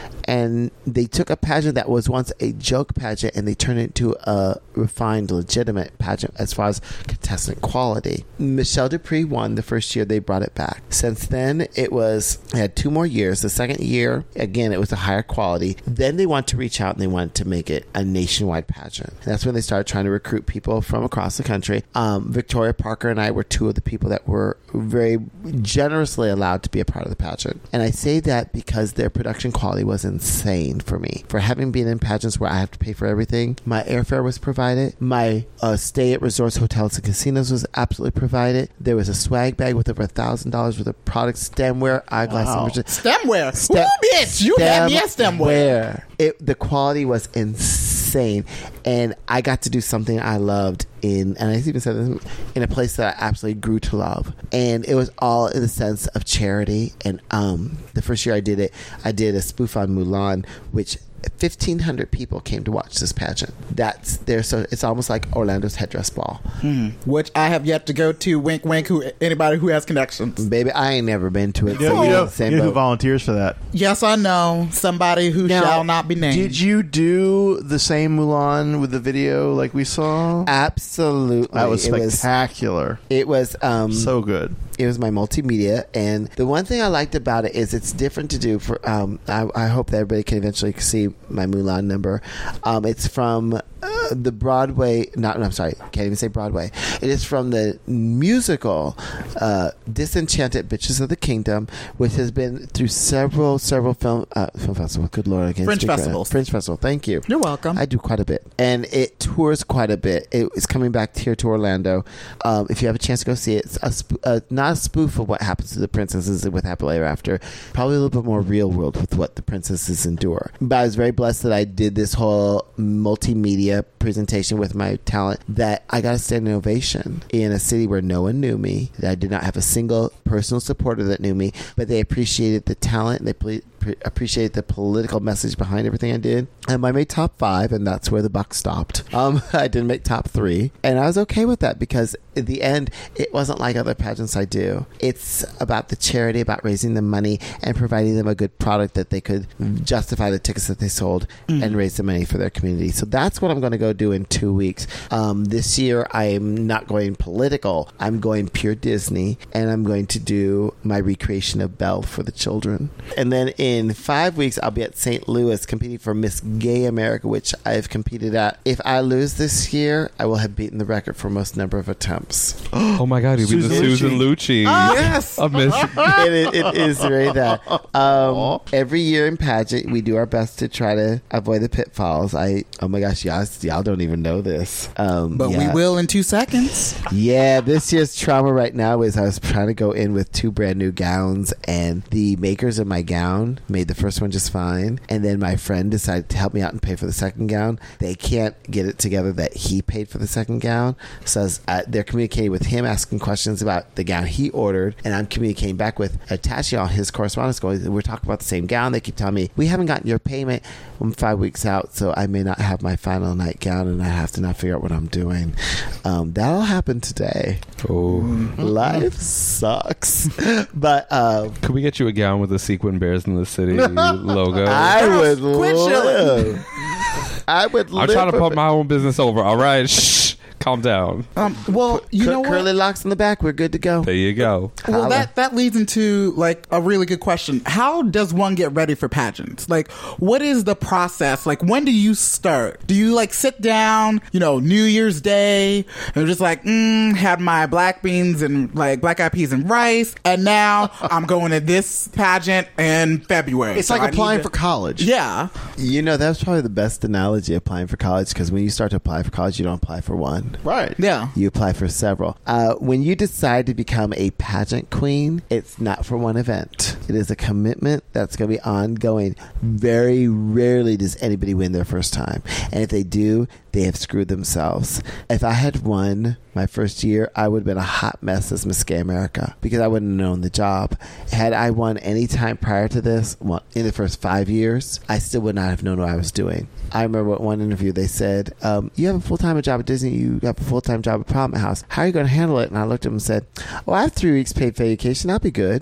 [SPEAKER 6] And they took a pageant that was once a joke pageant and they turned it into a refined, legitimate pageant as far as contestant quality. Michelle Dupree won the first year they brought it back. Since then, it had 2 more years. The second year, again, it was a higher quality. Then they wanted to reach out and they wanted to make it a nationwide pageant. And that's when they started trying to recruit people from across the country. Victoria Parker and I were 2 of the people that were very generously allowed to be a part of the pageant. And I say that because their production quality was insane for me. For having been in pageants where I have to pay for everything, my airfare was provided. My stay at resorts, hotels, and casinos was absolutely provided. There was a swag bag with over $1,000 worth of products, stemware, eyeglasses.
[SPEAKER 3] Stemware? Ooh, bitch, you had me at stemware.
[SPEAKER 6] The quality was insane. And I got to do something I loved and I even said this, in a place that I absolutely grew to love. And it was all in the sense of charity. And the first year I did it, I did a spoof on Mulan, which 1,500 people came to watch this pageant. That's there, so it's almost like Orlando's headdress ball,
[SPEAKER 3] which I have yet to go to. Wink, wink. Anybody who has connections,
[SPEAKER 6] baby, I ain't never been to it.
[SPEAKER 5] You know who volunteers for that?
[SPEAKER 3] Yes, I know somebody who shall not be named.
[SPEAKER 5] Did you do the same Mulan with the video like we saw?
[SPEAKER 6] Absolutely,
[SPEAKER 5] that was spectacular.
[SPEAKER 6] It was
[SPEAKER 5] so good.
[SPEAKER 6] It was my multimedia, and the one thing I liked about it is it's different to do. For I hope that everybody can eventually see my Mulan number. It's from the Broadway. I'm sorry, can't even say Broadway. It is from the musical Disenchanted Bitches of the Kingdom, which has been through several film festivals. Good Lord, I can't
[SPEAKER 3] Fringe
[SPEAKER 6] speak right
[SPEAKER 3] festivals.
[SPEAKER 6] now. Fringe Festival. Thank you.
[SPEAKER 3] You're welcome.
[SPEAKER 6] I do quite a bit, and it tours quite a bit. It's coming back here to Orlando. If you have a chance to go see it, it's not a spoof of what happens to the princesses with Happily Ever After. Probably a little bit more real world with what the princesses endure. But I was very blessed that I did this whole multimedia presentation with my talent, that I got a standing ovation in a city where no one knew me, that I did not have a single personal supporter that knew me, but they appreciated the talent and they appreciate the political message behind everything I did. I made top 5, and that's where the buck stopped. I didn't make top 3, and I was okay with that because at the end, it wasn't like other pageants I do. It's about the charity, about raising the money and providing them a good product that they could justify the tickets that they sold and raise the money for their community. So that's what I'm going to go do in 2 weeks. This year, I'm not going political. I'm going pure Disney, and I'm going to do my recreation of Belle for the children. And then in 5 weeks, I'll be at St. Louis competing for Miss Gay America, which I've competed at. If I lose this year, I will have beaten the record for most number of attempts.
[SPEAKER 4] Oh my God, you'll be the Susan Lucci.
[SPEAKER 3] Yes.
[SPEAKER 4] Of Miss.
[SPEAKER 6] It is really that. Every year in pageant, we do our best to try to avoid the pitfalls. Oh my gosh, y'all don't even know this.
[SPEAKER 3] But we will in 2 seconds.
[SPEAKER 6] Yeah, this year's trauma right now is I was trying to go in with 2 brand new gowns, and the makers of my gown gown, made the first one just fine, and then my friend decided to help me out and pay for the second gown. They can't get it together that he paid for the second gown, so they're communicating with him, asking questions about the gown he ordered, and I'm communicating back with attaching all his correspondence going, we're talking about the same gown. They keep telling me, we haven't gotten your payment. I'm 5 weeks out, so I may not have my final nightgown, and I have to not figure out what I'm doing. That'll happen today.
[SPEAKER 4] Oh,
[SPEAKER 6] Life sucks. But
[SPEAKER 4] could we get you a gown with the sequin Bears in the City logo?
[SPEAKER 6] I would
[SPEAKER 3] Quit
[SPEAKER 6] live. I would live.
[SPEAKER 4] I'm trying to
[SPEAKER 6] for
[SPEAKER 4] put
[SPEAKER 6] it.
[SPEAKER 4] my own business over. All right, shh, calm down.
[SPEAKER 3] Well, you know what?
[SPEAKER 6] Curly locks in the back. We're good to go.
[SPEAKER 4] There you go.
[SPEAKER 3] Well,
[SPEAKER 6] Holla.
[SPEAKER 3] that leads into like a really good question. How does one get ready for pageants? Like, what is the process? Like, when do you start? Do you like sit down, New Year's Day, and just like, had my black beans and like black eyed peas and rice, and now I'm going to this pageant in February.
[SPEAKER 5] It's
[SPEAKER 3] So
[SPEAKER 5] like
[SPEAKER 3] I need
[SPEAKER 5] applying
[SPEAKER 3] to-
[SPEAKER 5] for college.
[SPEAKER 3] Yeah.
[SPEAKER 6] That's probably the best analogy of applying for college, because when you start to apply for college, you don't apply for one.
[SPEAKER 5] Right.
[SPEAKER 3] Yeah.
[SPEAKER 6] You apply for several. When you decide to become a pageant queen, it's not for one event. It is a commitment that's going to be ongoing. Very rarely does anybody win their first time. And if they do, they have screwed themselves. If I had won my first year, I would have been a hot mess as Miss Gay America, because I wouldn't have known the job. Had I won any time prior to this, well, in the first 5 years, I still would not have known what I was doing. I remember at one interview they said, you have a full-time job at Disney, you have a full-time job at Parliament House. How are you going to handle it? And I looked at him and said, I have 3 weeks paid vacation. I'll be good.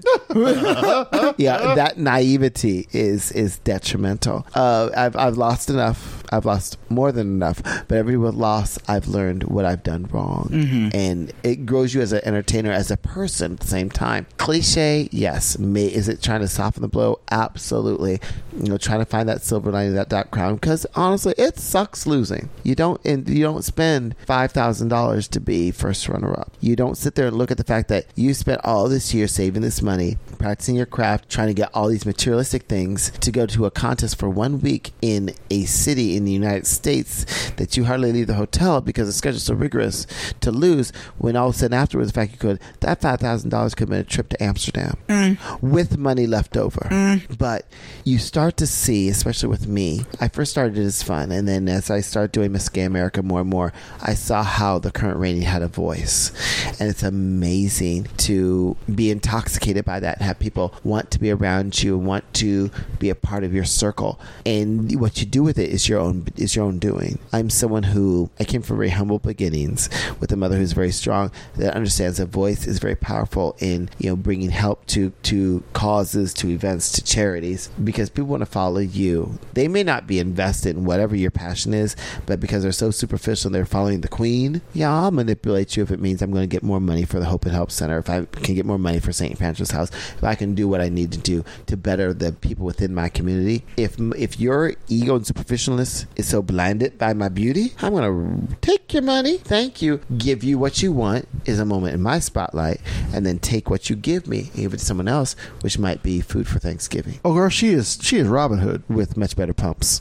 [SPEAKER 6] Yeah, that naivety is detrimental. I've lost enough. I've lost more than enough. But every loss, I've learned what I've done wrong. And it grows you as an entertainer, as a person at the same time. Cliche, yes. Is it trying to soften the blow? Absolutely. Trying to find that silver lining, that crown. Because honestly, it sucks losing. You don't spend $5,000 to be first runner-up. You don't sit there and look at the fact that you spent all this year saving this money, practicing your craft, trying to get all these materialistic things to go to a contest for 1 week in a city in the United States that you hardly leave the hotel because the schedule's so rigorous, to lose, when all of a sudden afterwards, the fact that $5,000 could have been a trip to Amsterdam with money left over. But you start to see, especially with me, I first started as fun, and then as I started doing Miss Gay America more and more, I saw how the current reigning had a voice. And it's amazing to be intoxicated by that and have people want to be around you, want to be a part of your circle. And what you do with it is your own doing. I'm someone who, I came from very humble beginnings with a mother who's very strong, that understands a voice is very powerful in bringing help to causes, to events, to charities, because people want to follow you. They may not be invested in whatever your passion is, but because they're so superficial and they're following the queen, I'll manipulate you if it means I'm going to get more money for the Hope and Help Center, if I can get more money for St. Francis House, if I can do what I need to do to better the people within my community. If your ego and superficialness is so blinded by my beauty, I'm going to take your money, thank you, give you what you want, is a moment in my spotlight, and then take what you give me and give it to someone else, which might be food for Thanksgiving.
[SPEAKER 5] Oh, girl, she is Robin Hood.
[SPEAKER 6] With much better pumps.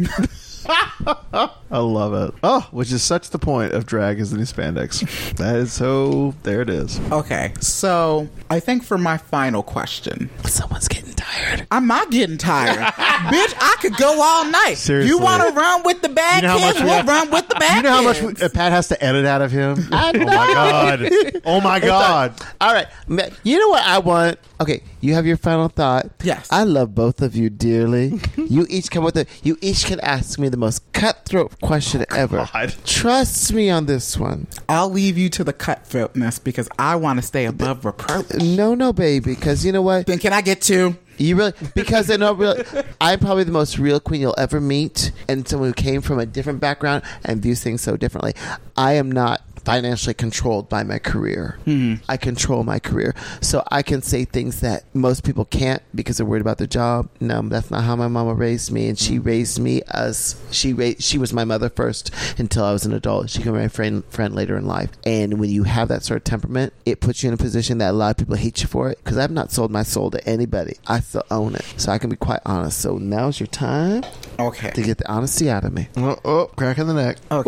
[SPEAKER 5] I love it. Oh, which is such the point of drag is the new spandex. That is so. There it is.
[SPEAKER 3] Okay, so I think for my final question,
[SPEAKER 6] Someone's getting tired.
[SPEAKER 3] I'm not getting tired. Bitch, I could go all night.
[SPEAKER 5] Seriously.
[SPEAKER 3] You want to run with the bad
[SPEAKER 5] You know how
[SPEAKER 3] kids?
[SPEAKER 5] much we
[SPEAKER 3] We'll
[SPEAKER 5] have-
[SPEAKER 3] run with the bad
[SPEAKER 5] You know how much
[SPEAKER 3] kids.
[SPEAKER 5] Pat has to edit out of him?
[SPEAKER 6] I
[SPEAKER 5] Oh my god! Oh my god!
[SPEAKER 6] All right. You know what I want? Okay, you have your final thought.
[SPEAKER 3] Yes.
[SPEAKER 6] I love both of you dearly. You each can ask me the most cutthroat question ever.
[SPEAKER 5] God.
[SPEAKER 6] Trust me on this one.
[SPEAKER 3] I'll leave you to the cutthroatness because I want to stay above reproach.
[SPEAKER 6] No, baby, because you know what?
[SPEAKER 3] Then can I get two?
[SPEAKER 6] You really, because I know really, I'm probably the most real queen you'll ever meet, and someone who came from a different background and views things so differently. I am not financially controlled by my career. I control my career, so I can say things that most people can't because they're worried about their job. No, that's not how my mama raised me, and she raised me as she was my mother first until I was an adult. She became my friend later in life. And when you have that sort of temperament, it puts you in a position that a lot of people hate you for it, because I've not sold my soul to anybody. I still own it, so I can be quite honest. So now's your time
[SPEAKER 3] Okay.
[SPEAKER 6] to get the honesty out of me.
[SPEAKER 5] Oh, crack in the neck.
[SPEAKER 3] Okay.
[SPEAKER 6] Ooh.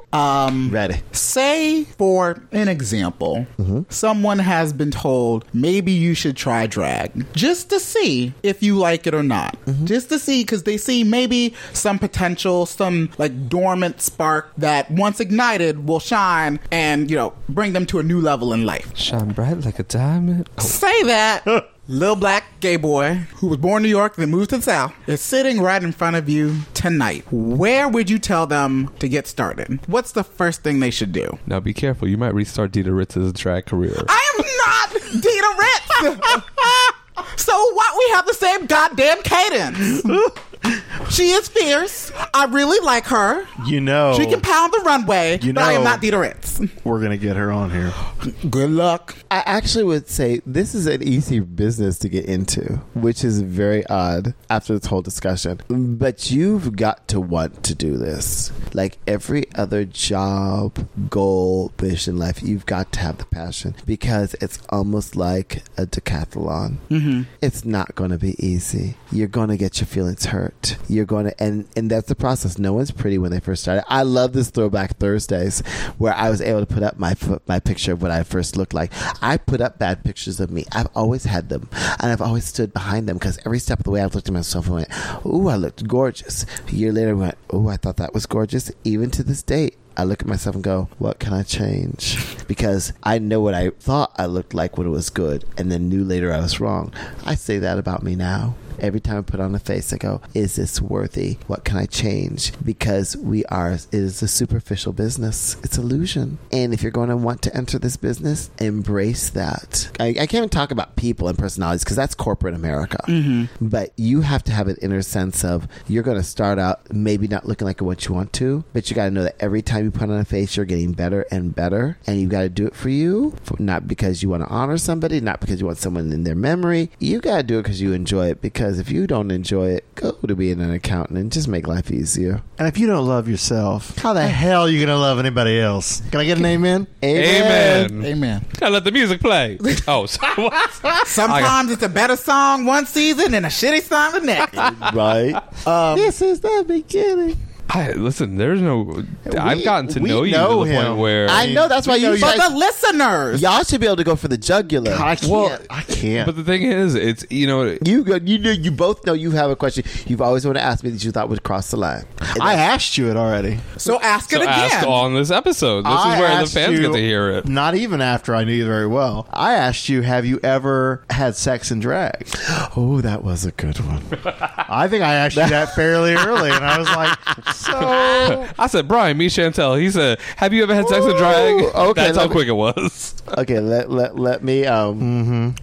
[SPEAKER 6] Ready.
[SPEAKER 3] Say, for an example, someone has been told maybe you should try drag just to see if you like it or not. Just to see, because they see maybe some potential, some like dormant spark that once ignited will shine and, bring them to a new level in life.
[SPEAKER 4] Shine bright like a diamond.
[SPEAKER 3] Say that. Little black gay boy who was born in New York then moved to the South is sitting right in front of you tonight. Where would you tell them to get started? What's the first thing they should do?
[SPEAKER 4] Now be careful. You might restart Dita Ritz's drag career.
[SPEAKER 3] I am not Dita Ritz. So what? We have the same goddamn cadence. She is fierce. I really like her. She can pound the runway, but I am not Dita Ritz.
[SPEAKER 5] We're going to get her on here.
[SPEAKER 3] Good luck.
[SPEAKER 6] I actually would say this is an easy business to get into, which is very odd after this whole discussion. But you've got to want to do this. Like every other job, goal, mission in life, you've got to have the passion because it's almost like a decathlon. It's not going to be easy. You're going to get your feelings hurt. You're going to, and that's the process. No one's pretty when they first started. I love this Throwback Thursdays where I was able to put up my picture of what I first looked like. I put up bad pictures of me. I've always had them, and I've always stood behind them because every step of the way I've looked at myself and went, "Ooh, I looked gorgeous." A year later, I went, "Ooh, I thought that was gorgeous." Even to this day, I look at myself and go, what can I change? Because I know what I thought I looked like when it was good and then knew later I was wrong. I say that about me now. Every time I put on a face, I go, is this worthy? What can I change? Because it is a superficial business. It's illusion. And if you're going to want to enter this business, embrace that. I can't even talk about people and personalities because that's corporate America. But you have to have an inner sense of you're going to start out maybe not looking like what you want to, but you got to know that every time you put on a face, you're getting better and better. And you got to do it for you, not because you want to honor somebody, not because you want someone in their memory. You got to do it because you enjoy it. Because if you don't enjoy it, go to being an accountant and just make life easier.
[SPEAKER 5] And if you don't love yourself, how the hell are you going to love anybody else? Can I get an amen?
[SPEAKER 3] Amen.
[SPEAKER 4] Gotta let the music play. Oh,
[SPEAKER 3] sometimes it's a better song one season and a shitty song the next.
[SPEAKER 6] Right. This is the beginning.
[SPEAKER 4] Listen, I've gotten to know you to the point where
[SPEAKER 6] I know that's why you
[SPEAKER 3] for the listeners.
[SPEAKER 6] Y'all should be able to go for the jugular.
[SPEAKER 5] I can't.
[SPEAKER 4] But the thing is, it's
[SPEAKER 6] you both know you have a question you've always wanted to ask me that you thought would cross the line.
[SPEAKER 5] I asked you it already.
[SPEAKER 3] So ask it again.
[SPEAKER 4] Ask on this episode. This is where the fans get to hear it.
[SPEAKER 5] Not even after I knew you very well. I asked you, have you ever had sex and drag?
[SPEAKER 6] Oh, that was a good one.
[SPEAKER 5] I think I asked you that fairly early, and I was like, so
[SPEAKER 4] I said, Brian, meet Chantel. He said, have you ever had sex and drag?
[SPEAKER 6] Okay,
[SPEAKER 4] that's how quick it was.
[SPEAKER 6] Okay, let me that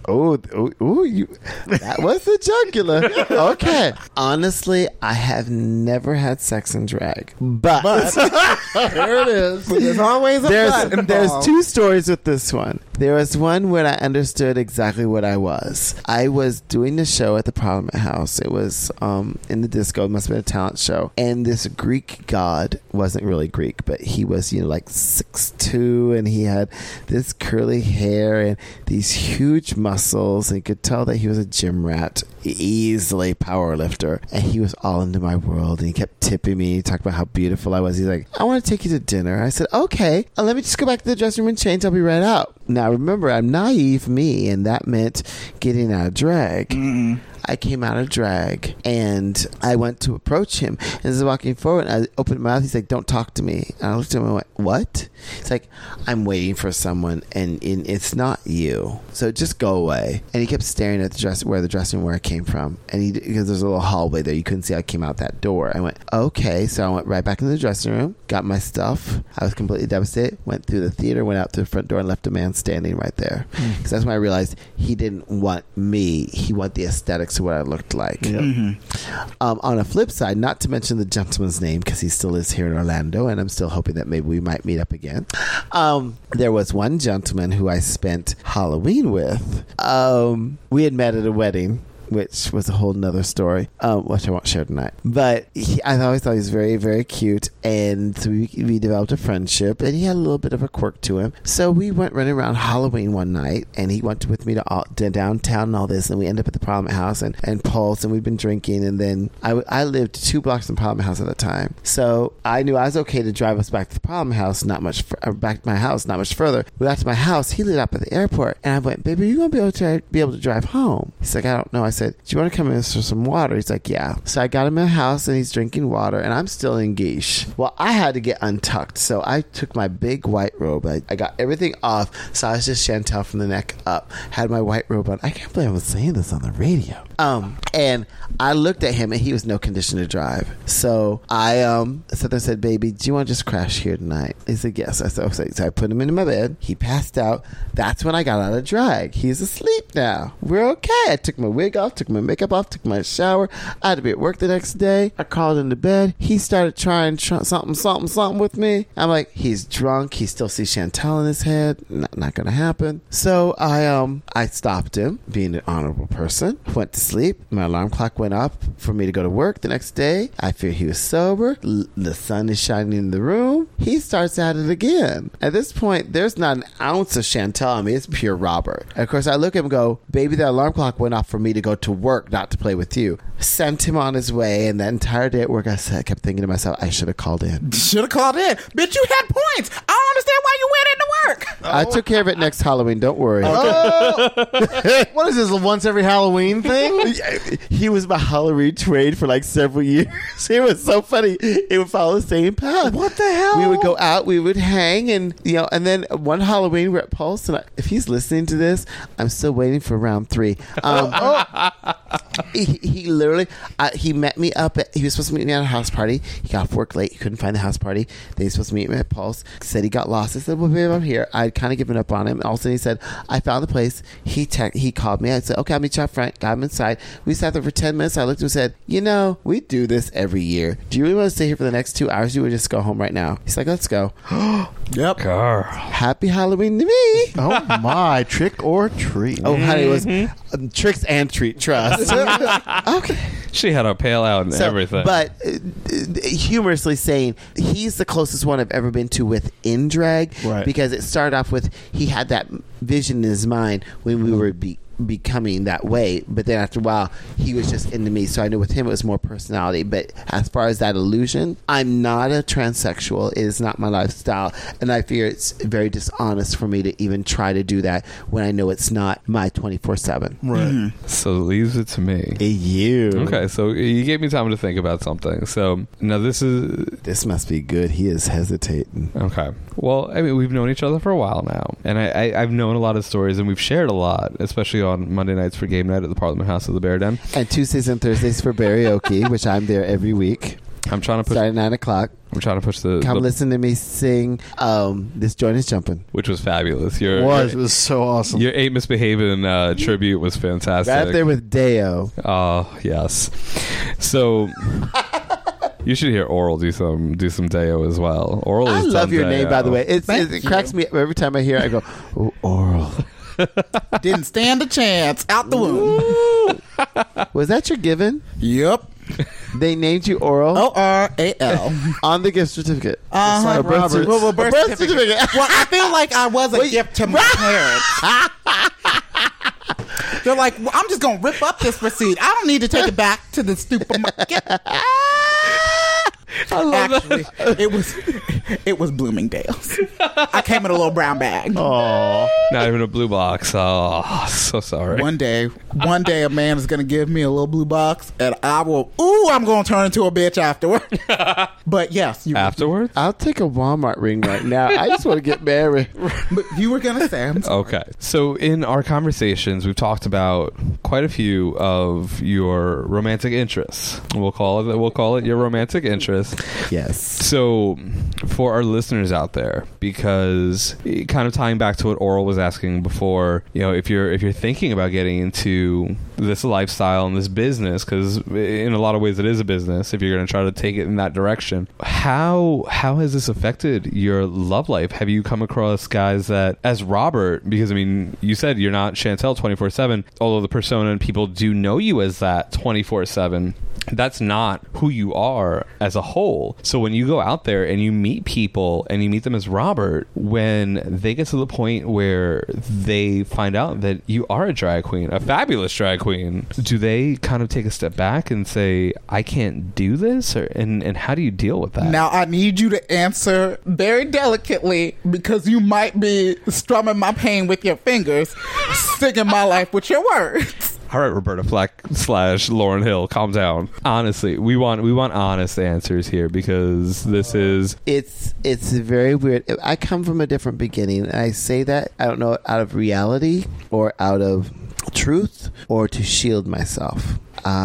[SPEAKER 6] was the jugular. Okay. Honestly, I have never had sex and drag. But there it is.
[SPEAKER 3] But there's always a
[SPEAKER 6] there's two stories with this one. There was one when I understood exactly what I was. I was doing the show at the Parliament House. It was in the disco. It must have been a talent show. And this Greek god wasn't really Greek, but he was, like 6'2", and he had this curly hair and these huge muscles, and you could tell that he was a gym rat, easily power lifter, and he was all into my world, and he kept tipping me. He talked about how beautiful I was. He's like, I want to take you to dinner. I said, okay, let me just go back to the dressing room and change. I'll be right out. Now remember, I'm naive me, and that meant getting out of drag. I came out of drag and I went to approach him, and as I was walking forward, I opened my mouth. He's like, don't talk to me. And I looked at him and went, what? He's like, I'm waiting for someone and it's not you, so just go away. And he kept staring at the dressing room where I came from, and because there's a little hallway there, you couldn't see I came out that door. I went, okay. So I went right back into the dressing room, got my stuff. I was completely devastated, went through the theater, went out through the front door, and left a man standing right there, because that's when I realized he didn't want me, he wanted the aesthetics of what I looked like. On a flip side, not to mention the gentleman's name, because he still is here in Orlando, and I'm still hoping that maybe we might meet up again. There was one gentleman who I spent Halloween with. We had met at a wedding. which was a whole nother story, which I won't share tonight. But I always thought he was very, very cute, and so we developed a friendship, and he had a little bit of a quirk to him. So we went running around Halloween one night, and he went with me to downtown and all this, and we ended up at the Parliament House and Pulse, and we'd been drinking, and then I lived 2 blocks from Parliament House at the time, so I knew I was okay to drive us back to the Parliament House, back to my house, not much further. We got to my house, he lived up at the airport, and I went, baby, are you going to be able to drive home? He's like, I don't know. I said, do you want to come in for some water? He's like, yeah. So I got him in the house, and he's drinking water, and I'm still in geesh. Well, I had to get untucked, so I took my big white robe. I got everything off, so I was just Chantel from the neck up. Had my white robe on. I can't believe I was saying this on the radio. And I looked at him, and he was no condition to drive. So I sat there and said, baby, do you want to just crash here tonight? He said, yes. I said, okay. So I put him into my bed. He passed out. That's when I got out of drag. He's asleep now. We're okay. I took my wig off, took my makeup off, took my shower. I had to be at work the next day. I crawled into bed. He started trying something with me. I'm like, he's drunk. He still sees Chantel in his head. Not gonna happen. So I stopped him, being an honorable person. Went to sleep. My alarm clock went up for me to go to work the next day. I figured he was sober. The sun is shining in the room. He starts at it again. At this point, there's not an ounce of Chantel. I mean, it's pure Robert. And of course, I look at him and go, baby, the alarm clock went off for me to go to work, not to play with you. Sent him on his way, and that entire day at work, I kept thinking to myself, I should have called in.
[SPEAKER 3] Should have called in. Bitch, you had points. I don't understand why you went into work.
[SPEAKER 6] I took care of it next Halloween. Don't worry.
[SPEAKER 5] What is this, a once every Halloween thing?
[SPEAKER 6] He was my Halloween trade for like several years. It was so funny. It would follow the same path.
[SPEAKER 5] What the hell?
[SPEAKER 6] We would go out, we would hang, and and then one Halloween we're at Pulse, and if he's listening to this, I'm still waiting for round 3. He literally he met me up he was supposed to meet me at a house party. He got off work late. He couldn't find the house party. Then he was supposed to meet me at Pulse. Said he got lost. I said, well, babe, I'm here. I'd kind of given up on him. All of a sudden he said, I found the place. He called me. I said, okay, I'll meet you up front. Got him inside. We sat there for 10 minutes. I looked at him and said, we do this every year. Do you really want to stay here for the next 2 hours? You would just go home right now. He's like, let's go.
[SPEAKER 3] Yep.
[SPEAKER 4] Girl.
[SPEAKER 6] Happy Halloween to me.
[SPEAKER 5] Oh my, trick or treat.
[SPEAKER 6] Oh, honey, it was tricks and treat, trust. Okay.
[SPEAKER 4] She had a pail out and everything.
[SPEAKER 6] But humorously saying, he's the closest one I've ever been to within drag.
[SPEAKER 5] Right.
[SPEAKER 6] Because it started off with, he had that vision in his mind when we were becoming that way, but then after a while he was just into me, so I knew with him it was more personality. But as far as that illusion, I'm not a transsexual. It is not my lifestyle, and I fear it's very dishonest for me to even try to do that when I know it's not my 24/7.
[SPEAKER 5] Right.
[SPEAKER 4] So leaves it to me.
[SPEAKER 6] You
[SPEAKER 4] Okay, so you gave me time to think about something. So now this
[SPEAKER 6] must be good. He is hesitating.
[SPEAKER 4] Okay. Well, I mean, we've known each other for a while now, and I've known a lot of stories, and we've shared a lot, especially on Monday nights for game night at the Parliament House of the Bear Den,
[SPEAKER 6] and Tuesdays and Thursdays for karaoke, which I'm there every week.
[SPEAKER 4] I'm trying to push.
[SPEAKER 6] Start at 9 o'clock.
[SPEAKER 4] I'm trying to push the.
[SPEAKER 6] Come listen to me sing. This joint is jumping,
[SPEAKER 4] which was fabulous.
[SPEAKER 5] It was so awesome.
[SPEAKER 4] Your Ain't Misbehaving tribute was fantastic.
[SPEAKER 6] Right up there with Deo.
[SPEAKER 4] Oh yes. So. You should hear Oral do some Deo as well. Oral
[SPEAKER 6] I
[SPEAKER 4] is
[SPEAKER 6] love your
[SPEAKER 4] Deo.
[SPEAKER 6] name, by the way. It cracks me up every time I hear it. I go, oh, Oral.
[SPEAKER 3] Didn't stand a chance. Out the womb.
[SPEAKER 6] Was that your given?
[SPEAKER 3] Yep.
[SPEAKER 6] They named you Oral?
[SPEAKER 3] Oral.
[SPEAKER 6] On the gift certificate.
[SPEAKER 3] Uh-huh.
[SPEAKER 6] Birth certificate.
[SPEAKER 3] Well, I feel like I was a gift to my parents. They're like, well, I'm just going to rip up this receipt. I don't need to take it back to the supermarket.
[SPEAKER 4] I love
[SPEAKER 3] Actually, it was Bloomingdale's. I came in a little brown bag.
[SPEAKER 5] Oh,
[SPEAKER 4] not even a blue box. Oh, so sorry.
[SPEAKER 3] One day a man is going to give me a little blue box, and I'm going to turn into a bitch afterward. But yes.
[SPEAKER 4] Afterwards?
[SPEAKER 6] I'll take a Walmart ring right now. I just want to get married.
[SPEAKER 3] But you were going to say. I'm sorry.
[SPEAKER 4] Okay. So in our conversations, we've talked about quite a few of your romantic interests. We'll call it your romantic interests.
[SPEAKER 6] Yes.
[SPEAKER 4] So for our listeners out there, because kind of tying back to what Oral was asking before, if you're thinking about getting into this lifestyle and this business, because in a lot of ways it is a business, if you're going to try to take it in that direction, how has this affected your love life? Have you come across guys that, as Robert, because you said you're not Chantel 24/7, although the persona and people do know you as that 24/7, that's not who you are as a whole. So when you go out there and you meet people and you meet them as Robert, when they get to the point where they find out that you are a drag queen, a fabulous drag queen, do they kind of take a step back and say, I can't do this? And how do you deal with that?
[SPEAKER 3] Now I need you to answer very delicately, because you might be strumming my pain with your fingers, singing my life with your words.
[SPEAKER 4] All right, Roberta Flack / Lauren Hill, calm down. Honestly, we want honest answers here, because this is...
[SPEAKER 6] It's very weird. I come from a different beginning, and I say that, I don't know, out of reality or out of truth or to shield myself.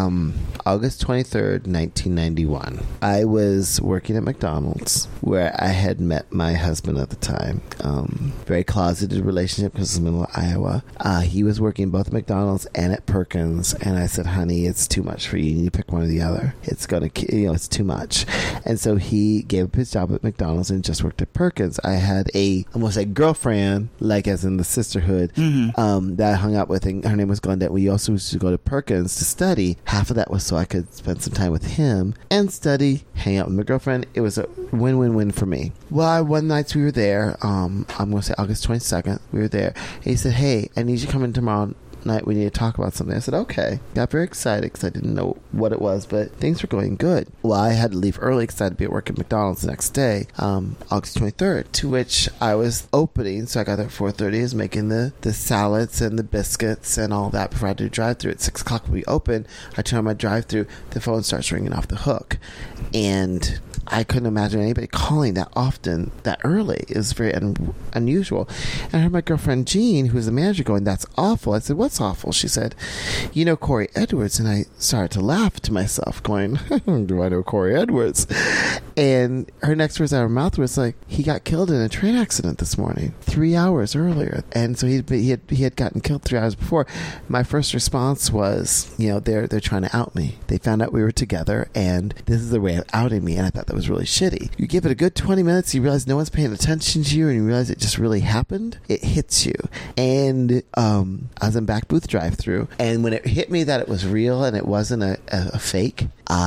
[SPEAKER 6] August 23rd, 1991. I was working at McDonald's, where I had met my husband at the time. Very closeted relationship because it's middle of Iowa. He was working both at McDonald's and at Perkins, and I said, honey, it's too much for you. You need to pick one or the other. It's going to, it's too much. And so he gave up his job at McDonald's and just worked at Perkins. I had almost a girlfriend, like as in the sisterhood, that I hung out with, and her name was Glenda. We also used to go to Perkins to study. Half of that was so I could spend some time with him and study, hang out with my girlfriend. It was a win-win-win for me. Well, one night we were there, I'm going to say August 22nd, we were there. And he said, hey, I need you to come in tomorrow night. We need to talk about something. I said, okay. Got very excited because I didn't know what it was, but things were going good. Well, I had to leave early because I had to be at work at McDonald's the next day, August 23rd, to which I was opening. So I got there at 4:30, I was making the salads and the biscuits and all that before I had to drive through. At 6 o'clock when we open, I turn on my drive through, the phone starts ringing off the hook. And I couldn't imagine anybody calling that often, that early. It was very unusual. And I heard my girlfriend Jean, who was the manager, going, that's awful. I said, what's awful? She said, you know Corey Edwards. And I started to laugh to myself, going, do I know Corey Edwards? And her next words out of her mouth was like, he got killed in a train accident this morning, 3 hours earlier. And so he had gotten killed 3 hours before. My first response was, they're trying to out me. They found out we were together, and this is their way of outing me. And I thought that was really shitty. You give it a good 20 minutes, you realize no one's paying attention to you, and you realize it just really happened. It hits you. And I was in back booth drive-through, and when it hit me that it was real and it wasn't a fake,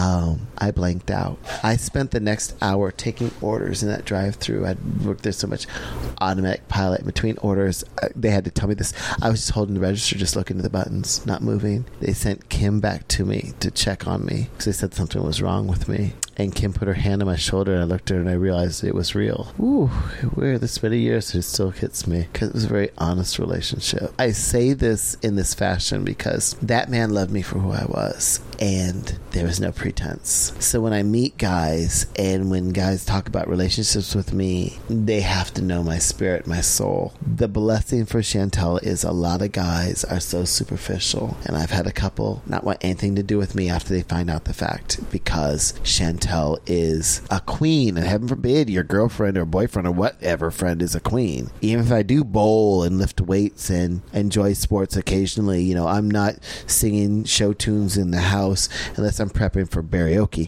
[SPEAKER 6] I blanked out. I spent the next hour taking orders in that drive-through. I'd worked there so much, automatic pilot between orders. They had to tell me this. I was just holding the register, just looking at the buttons, not moving. They sent Kim back to me to check on me because they said something was wrong with me. And Kim put her hand on my shoulder, and I looked at her, and I realized it was real. Ooh, we're this many years, it still hits me, because it was a very honest relationship. I say this in this fashion because that man loved me for who I was, and there was no pretense. So when I meet guys, and when guys talk about relationships with me, they have to know my spirit, my soul. The blessing for Chantel is a lot of guys are so superficial, and I've had a couple not want anything to do with me after they find out the fact, because Chantel is a queen, and heaven forbid your girlfriend or boyfriend or whatever friend is a queen. Even if I do bowl and lift weights and enjoy sports occasionally, I'm not singing show tunes in the house unless I'm prepping for karaoke.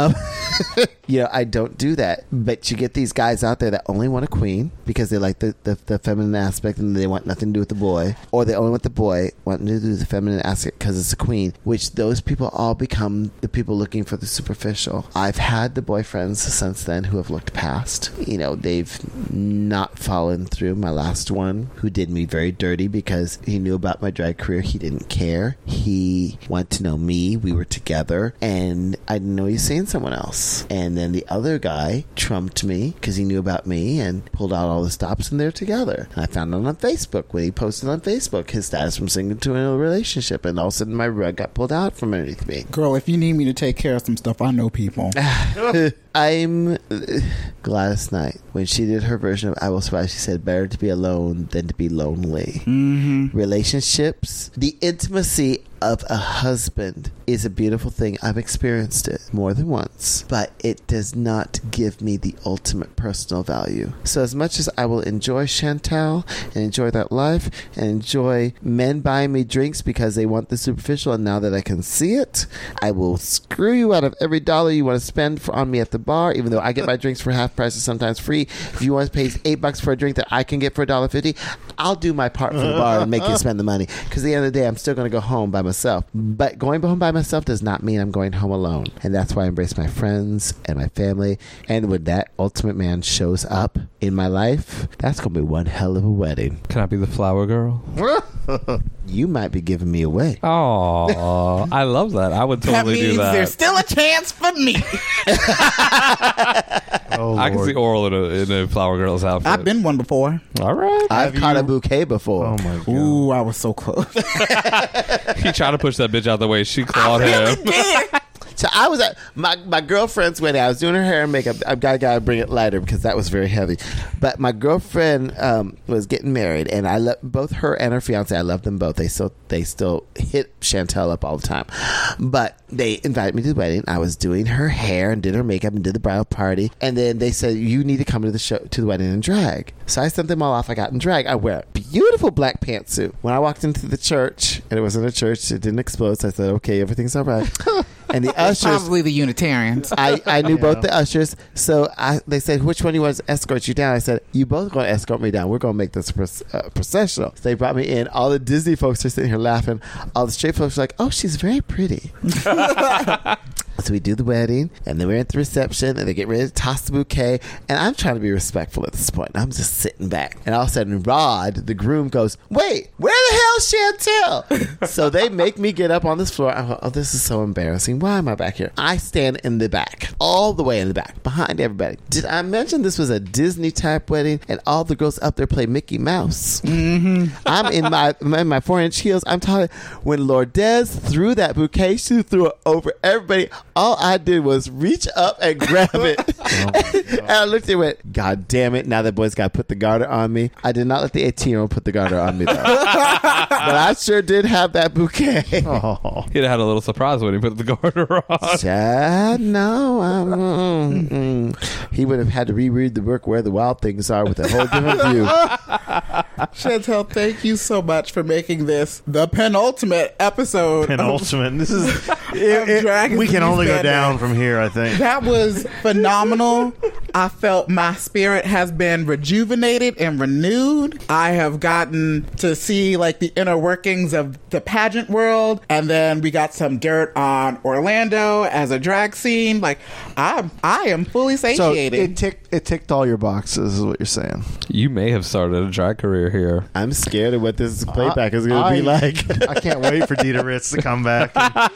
[SPEAKER 6] I don't do that. But you get these guys out there that only want a queen because they like the feminine aspect and they want nothing to do with the boy, or they only want the boy wanting to do the feminine aspect because it's a queen, which those people all become the people looking for the superficial. I've had the boyfriends since then who have looked past. They've not fallen through. My last one, who did me very dirty because he knew about my drag career. He didn't care. He wanted to know me. We were together, and I didn't know he was seeing someone else. And then the other guy trumped me because he knew about me and pulled out all the stops, and they're together. And I found it on Facebook when he posted on Facebook his status from single to a relationship, and all of a sudden my rug got pulled out from underneath me.
[SPEAKER 3] Girl, if you need me to take care of some stuff, I know people.
[SPEAKER 6] I'm Gladys Knight. When she did her version of I Will Survive, she said, better to be alone than to be lonely. Mm-hmm. Relationships, the intimacy of a husband is a beautiful thing. I've experienced it more than once, but it does not give me the ultimate personal value. So as much as I will enjoy Chantel and enjoy that life and enjoy men buying me drinks because they want the superficial, and now that I can see it, I will screw you out of every dollar you want to spend on me at the bar, even though I get my drinks for half price or sometimes free. If you want to pay $8 for a drink that I can get for $1.50, I'll do my part for the bar and make you spend the money, because at the end of the day, I'm still going to go home by myself. But going home by myself does not mean I'm going home alone, and that's why I embrace my friends and my family. And when that ultimate man shows up in my life, that's going to be one hell of a wedding.
[SPEAKER 4] Can I be the flower girl?
[SPEAKER 6] You might be giving me away.
[SPEAKER 4] Oh, I love that. I would totally do that.
[SPEAKER 3] There's still a chance for me.
[SPEAKER 5] Oh,
[SPEAKER 4] I can see Oral in a flower girl's outfit.
[SPEAKER 3] I've been one before.
[SPEAKER 4] All right.
[SPEAKER 6] I've caught a bouquet before.
[SPEAKER 5] Oh my god!
[SPEAKER 3] Ooh, I was so close.
[SPEAKER 4] He tried to push that bitch out the way. She clawed him.
[SPEAKER 6] So I was at my girlfriend's wedding. I was doing her hair and makeup. I've got to bring it lighter because that was very heavy. But my girlfriend was getting married, and I love both her and her fiance. I love them both. They still hit Chantel up all the time. But they invited me to the wedding. I was doing her hair and did her makeup and did the bridal party. And then they said, you need to come to the wedding in drag. So I sent them all off. I got in drag. I wear a beautiful black pantsuit. When I walked into the church, and it wasn't a church, it didn't explode. So I said, okay, everything's all right. And the ushers,
[SPEAKER 3] Probably the Unitarians.
[SPEAKER 6] I knew both the ushers, so they said, which one do you want to escort you down? I said, you both going to escort me down. We're going to make this processional. So they brought me in. All the Disney folks are sitting here laughing. All the straight folks are like, oh, she's very pretty. So we do the wedding, and then we're at the reception, and they get ready to toss the bouquet, and I'm trying to be respectful at this point. I'm just sitting back, and all of a sudden, Rod, the groom, goes, wait, where the hell's Chantel? So they make me get up on this floor. I go, oh, this is so embarrassing. Why am I back here? I stand in the back, all the way in the back, behind everybody. Did I mention this was a Disney-type wedding, and all the girls up there play Mickey Mouse? Mm-hmm. I'm in my 4-inch heels. I'm telling you, when Lourdes threw that bouquet, she threw it over everybody. All I did was reach up and grab it. And I looked at it and went, God damn it, now that boy's got to put the garter on me. I did not let the 18-year-old put the garter on me, though. But I sure did have that bouquet.
[SPEAKER 5] Oh.
[SPEAKER 4] He'd have had a little surprise when he put the garter on.
[SPEAKER 6] No. He would have had to reread the book Where the Wild Things Are with a whole different view.
[SPEAKER 3] Chantel, thank you so much for making this the penultimate episode.
[SPEAKER 5] This is
[SPEAKER 3] Drag
[SPEAKER 5] we
[SPEAKER 3] is
[SPEAKER 5] can
[SPEAKER 3] the
[SPEAKER 5] only go
[SPEAKER 3] Spanish.
[SPEAKER 5] down from here, I think.
[SPEAKER 3] That was phenomenal. I felt my spirit has been rejuvenated and renewed. I have gotten to see like the inner workings of the pageant world, and then we got some dirt on Orlando as a drag scene. Like I am fully
[SPEAKER 5] So
[SPEAKER 3] satiated.
[SPEAKER 5] it ticked all your boxes, is what you're saying.
[SPEAKER 4] You may have started a drag career here.
[SPEAKER 6] I'm scared of what this playback is going to be like.
[SPEAKER 5] I can't wait for Dita Ritz to come back.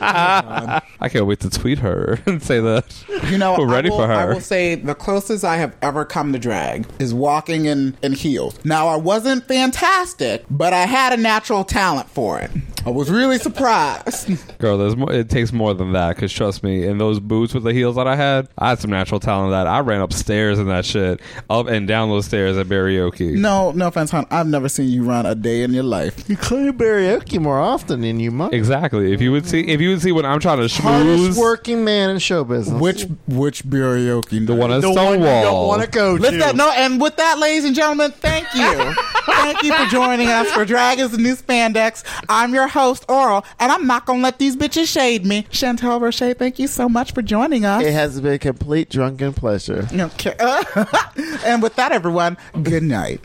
[SPEAKER 4] I can't wait to tweet her and say that we're ready for her.
[SPEAKER 3] I will say the closest I have ever come to drag is walking in heels. Now, I wasn't fantastic, but I had a natural talent for it. I was really surprised.
[SPEAKER 4] Girl, there's more, it takes more than that, because trust me, in those boots with the heels that I had some natural talent. That I ran upstairs in that shit, up and down those stairs at karaoke.
[SPEAKER 3] No offense, hon. I've never seen you run a day in your life.
[SPEAKER 5] You claim karaoke more often than you might.
[SPEAKER 4] Exactly. If you would see when I'm trying to
[SPEAKER 5] Hardest
[SPEAKER 4] schmooze,
[SPEAKER 5] working man in show business.
[SPEAKER 3] Which karaoke?
[SPEAKER 4] the one at
[SPEAKER 5] the one you
[SPEAKER 4] Stonewall.
[SPEAKER 5] don't want to go to.
[SPEAKER 3] And with that, ladies and gentlemen, thank you. Thank you for joining us for Drag is the New Spandex. I'm your host, Oral, and I'm not going to let these bitches shade me. Chantel Roche, thank you so much for joining us.
[SPEAKER 6] It has been a complete drunken pleasure.
[SPEAKER 3] Okay. And with that, everyone, good night.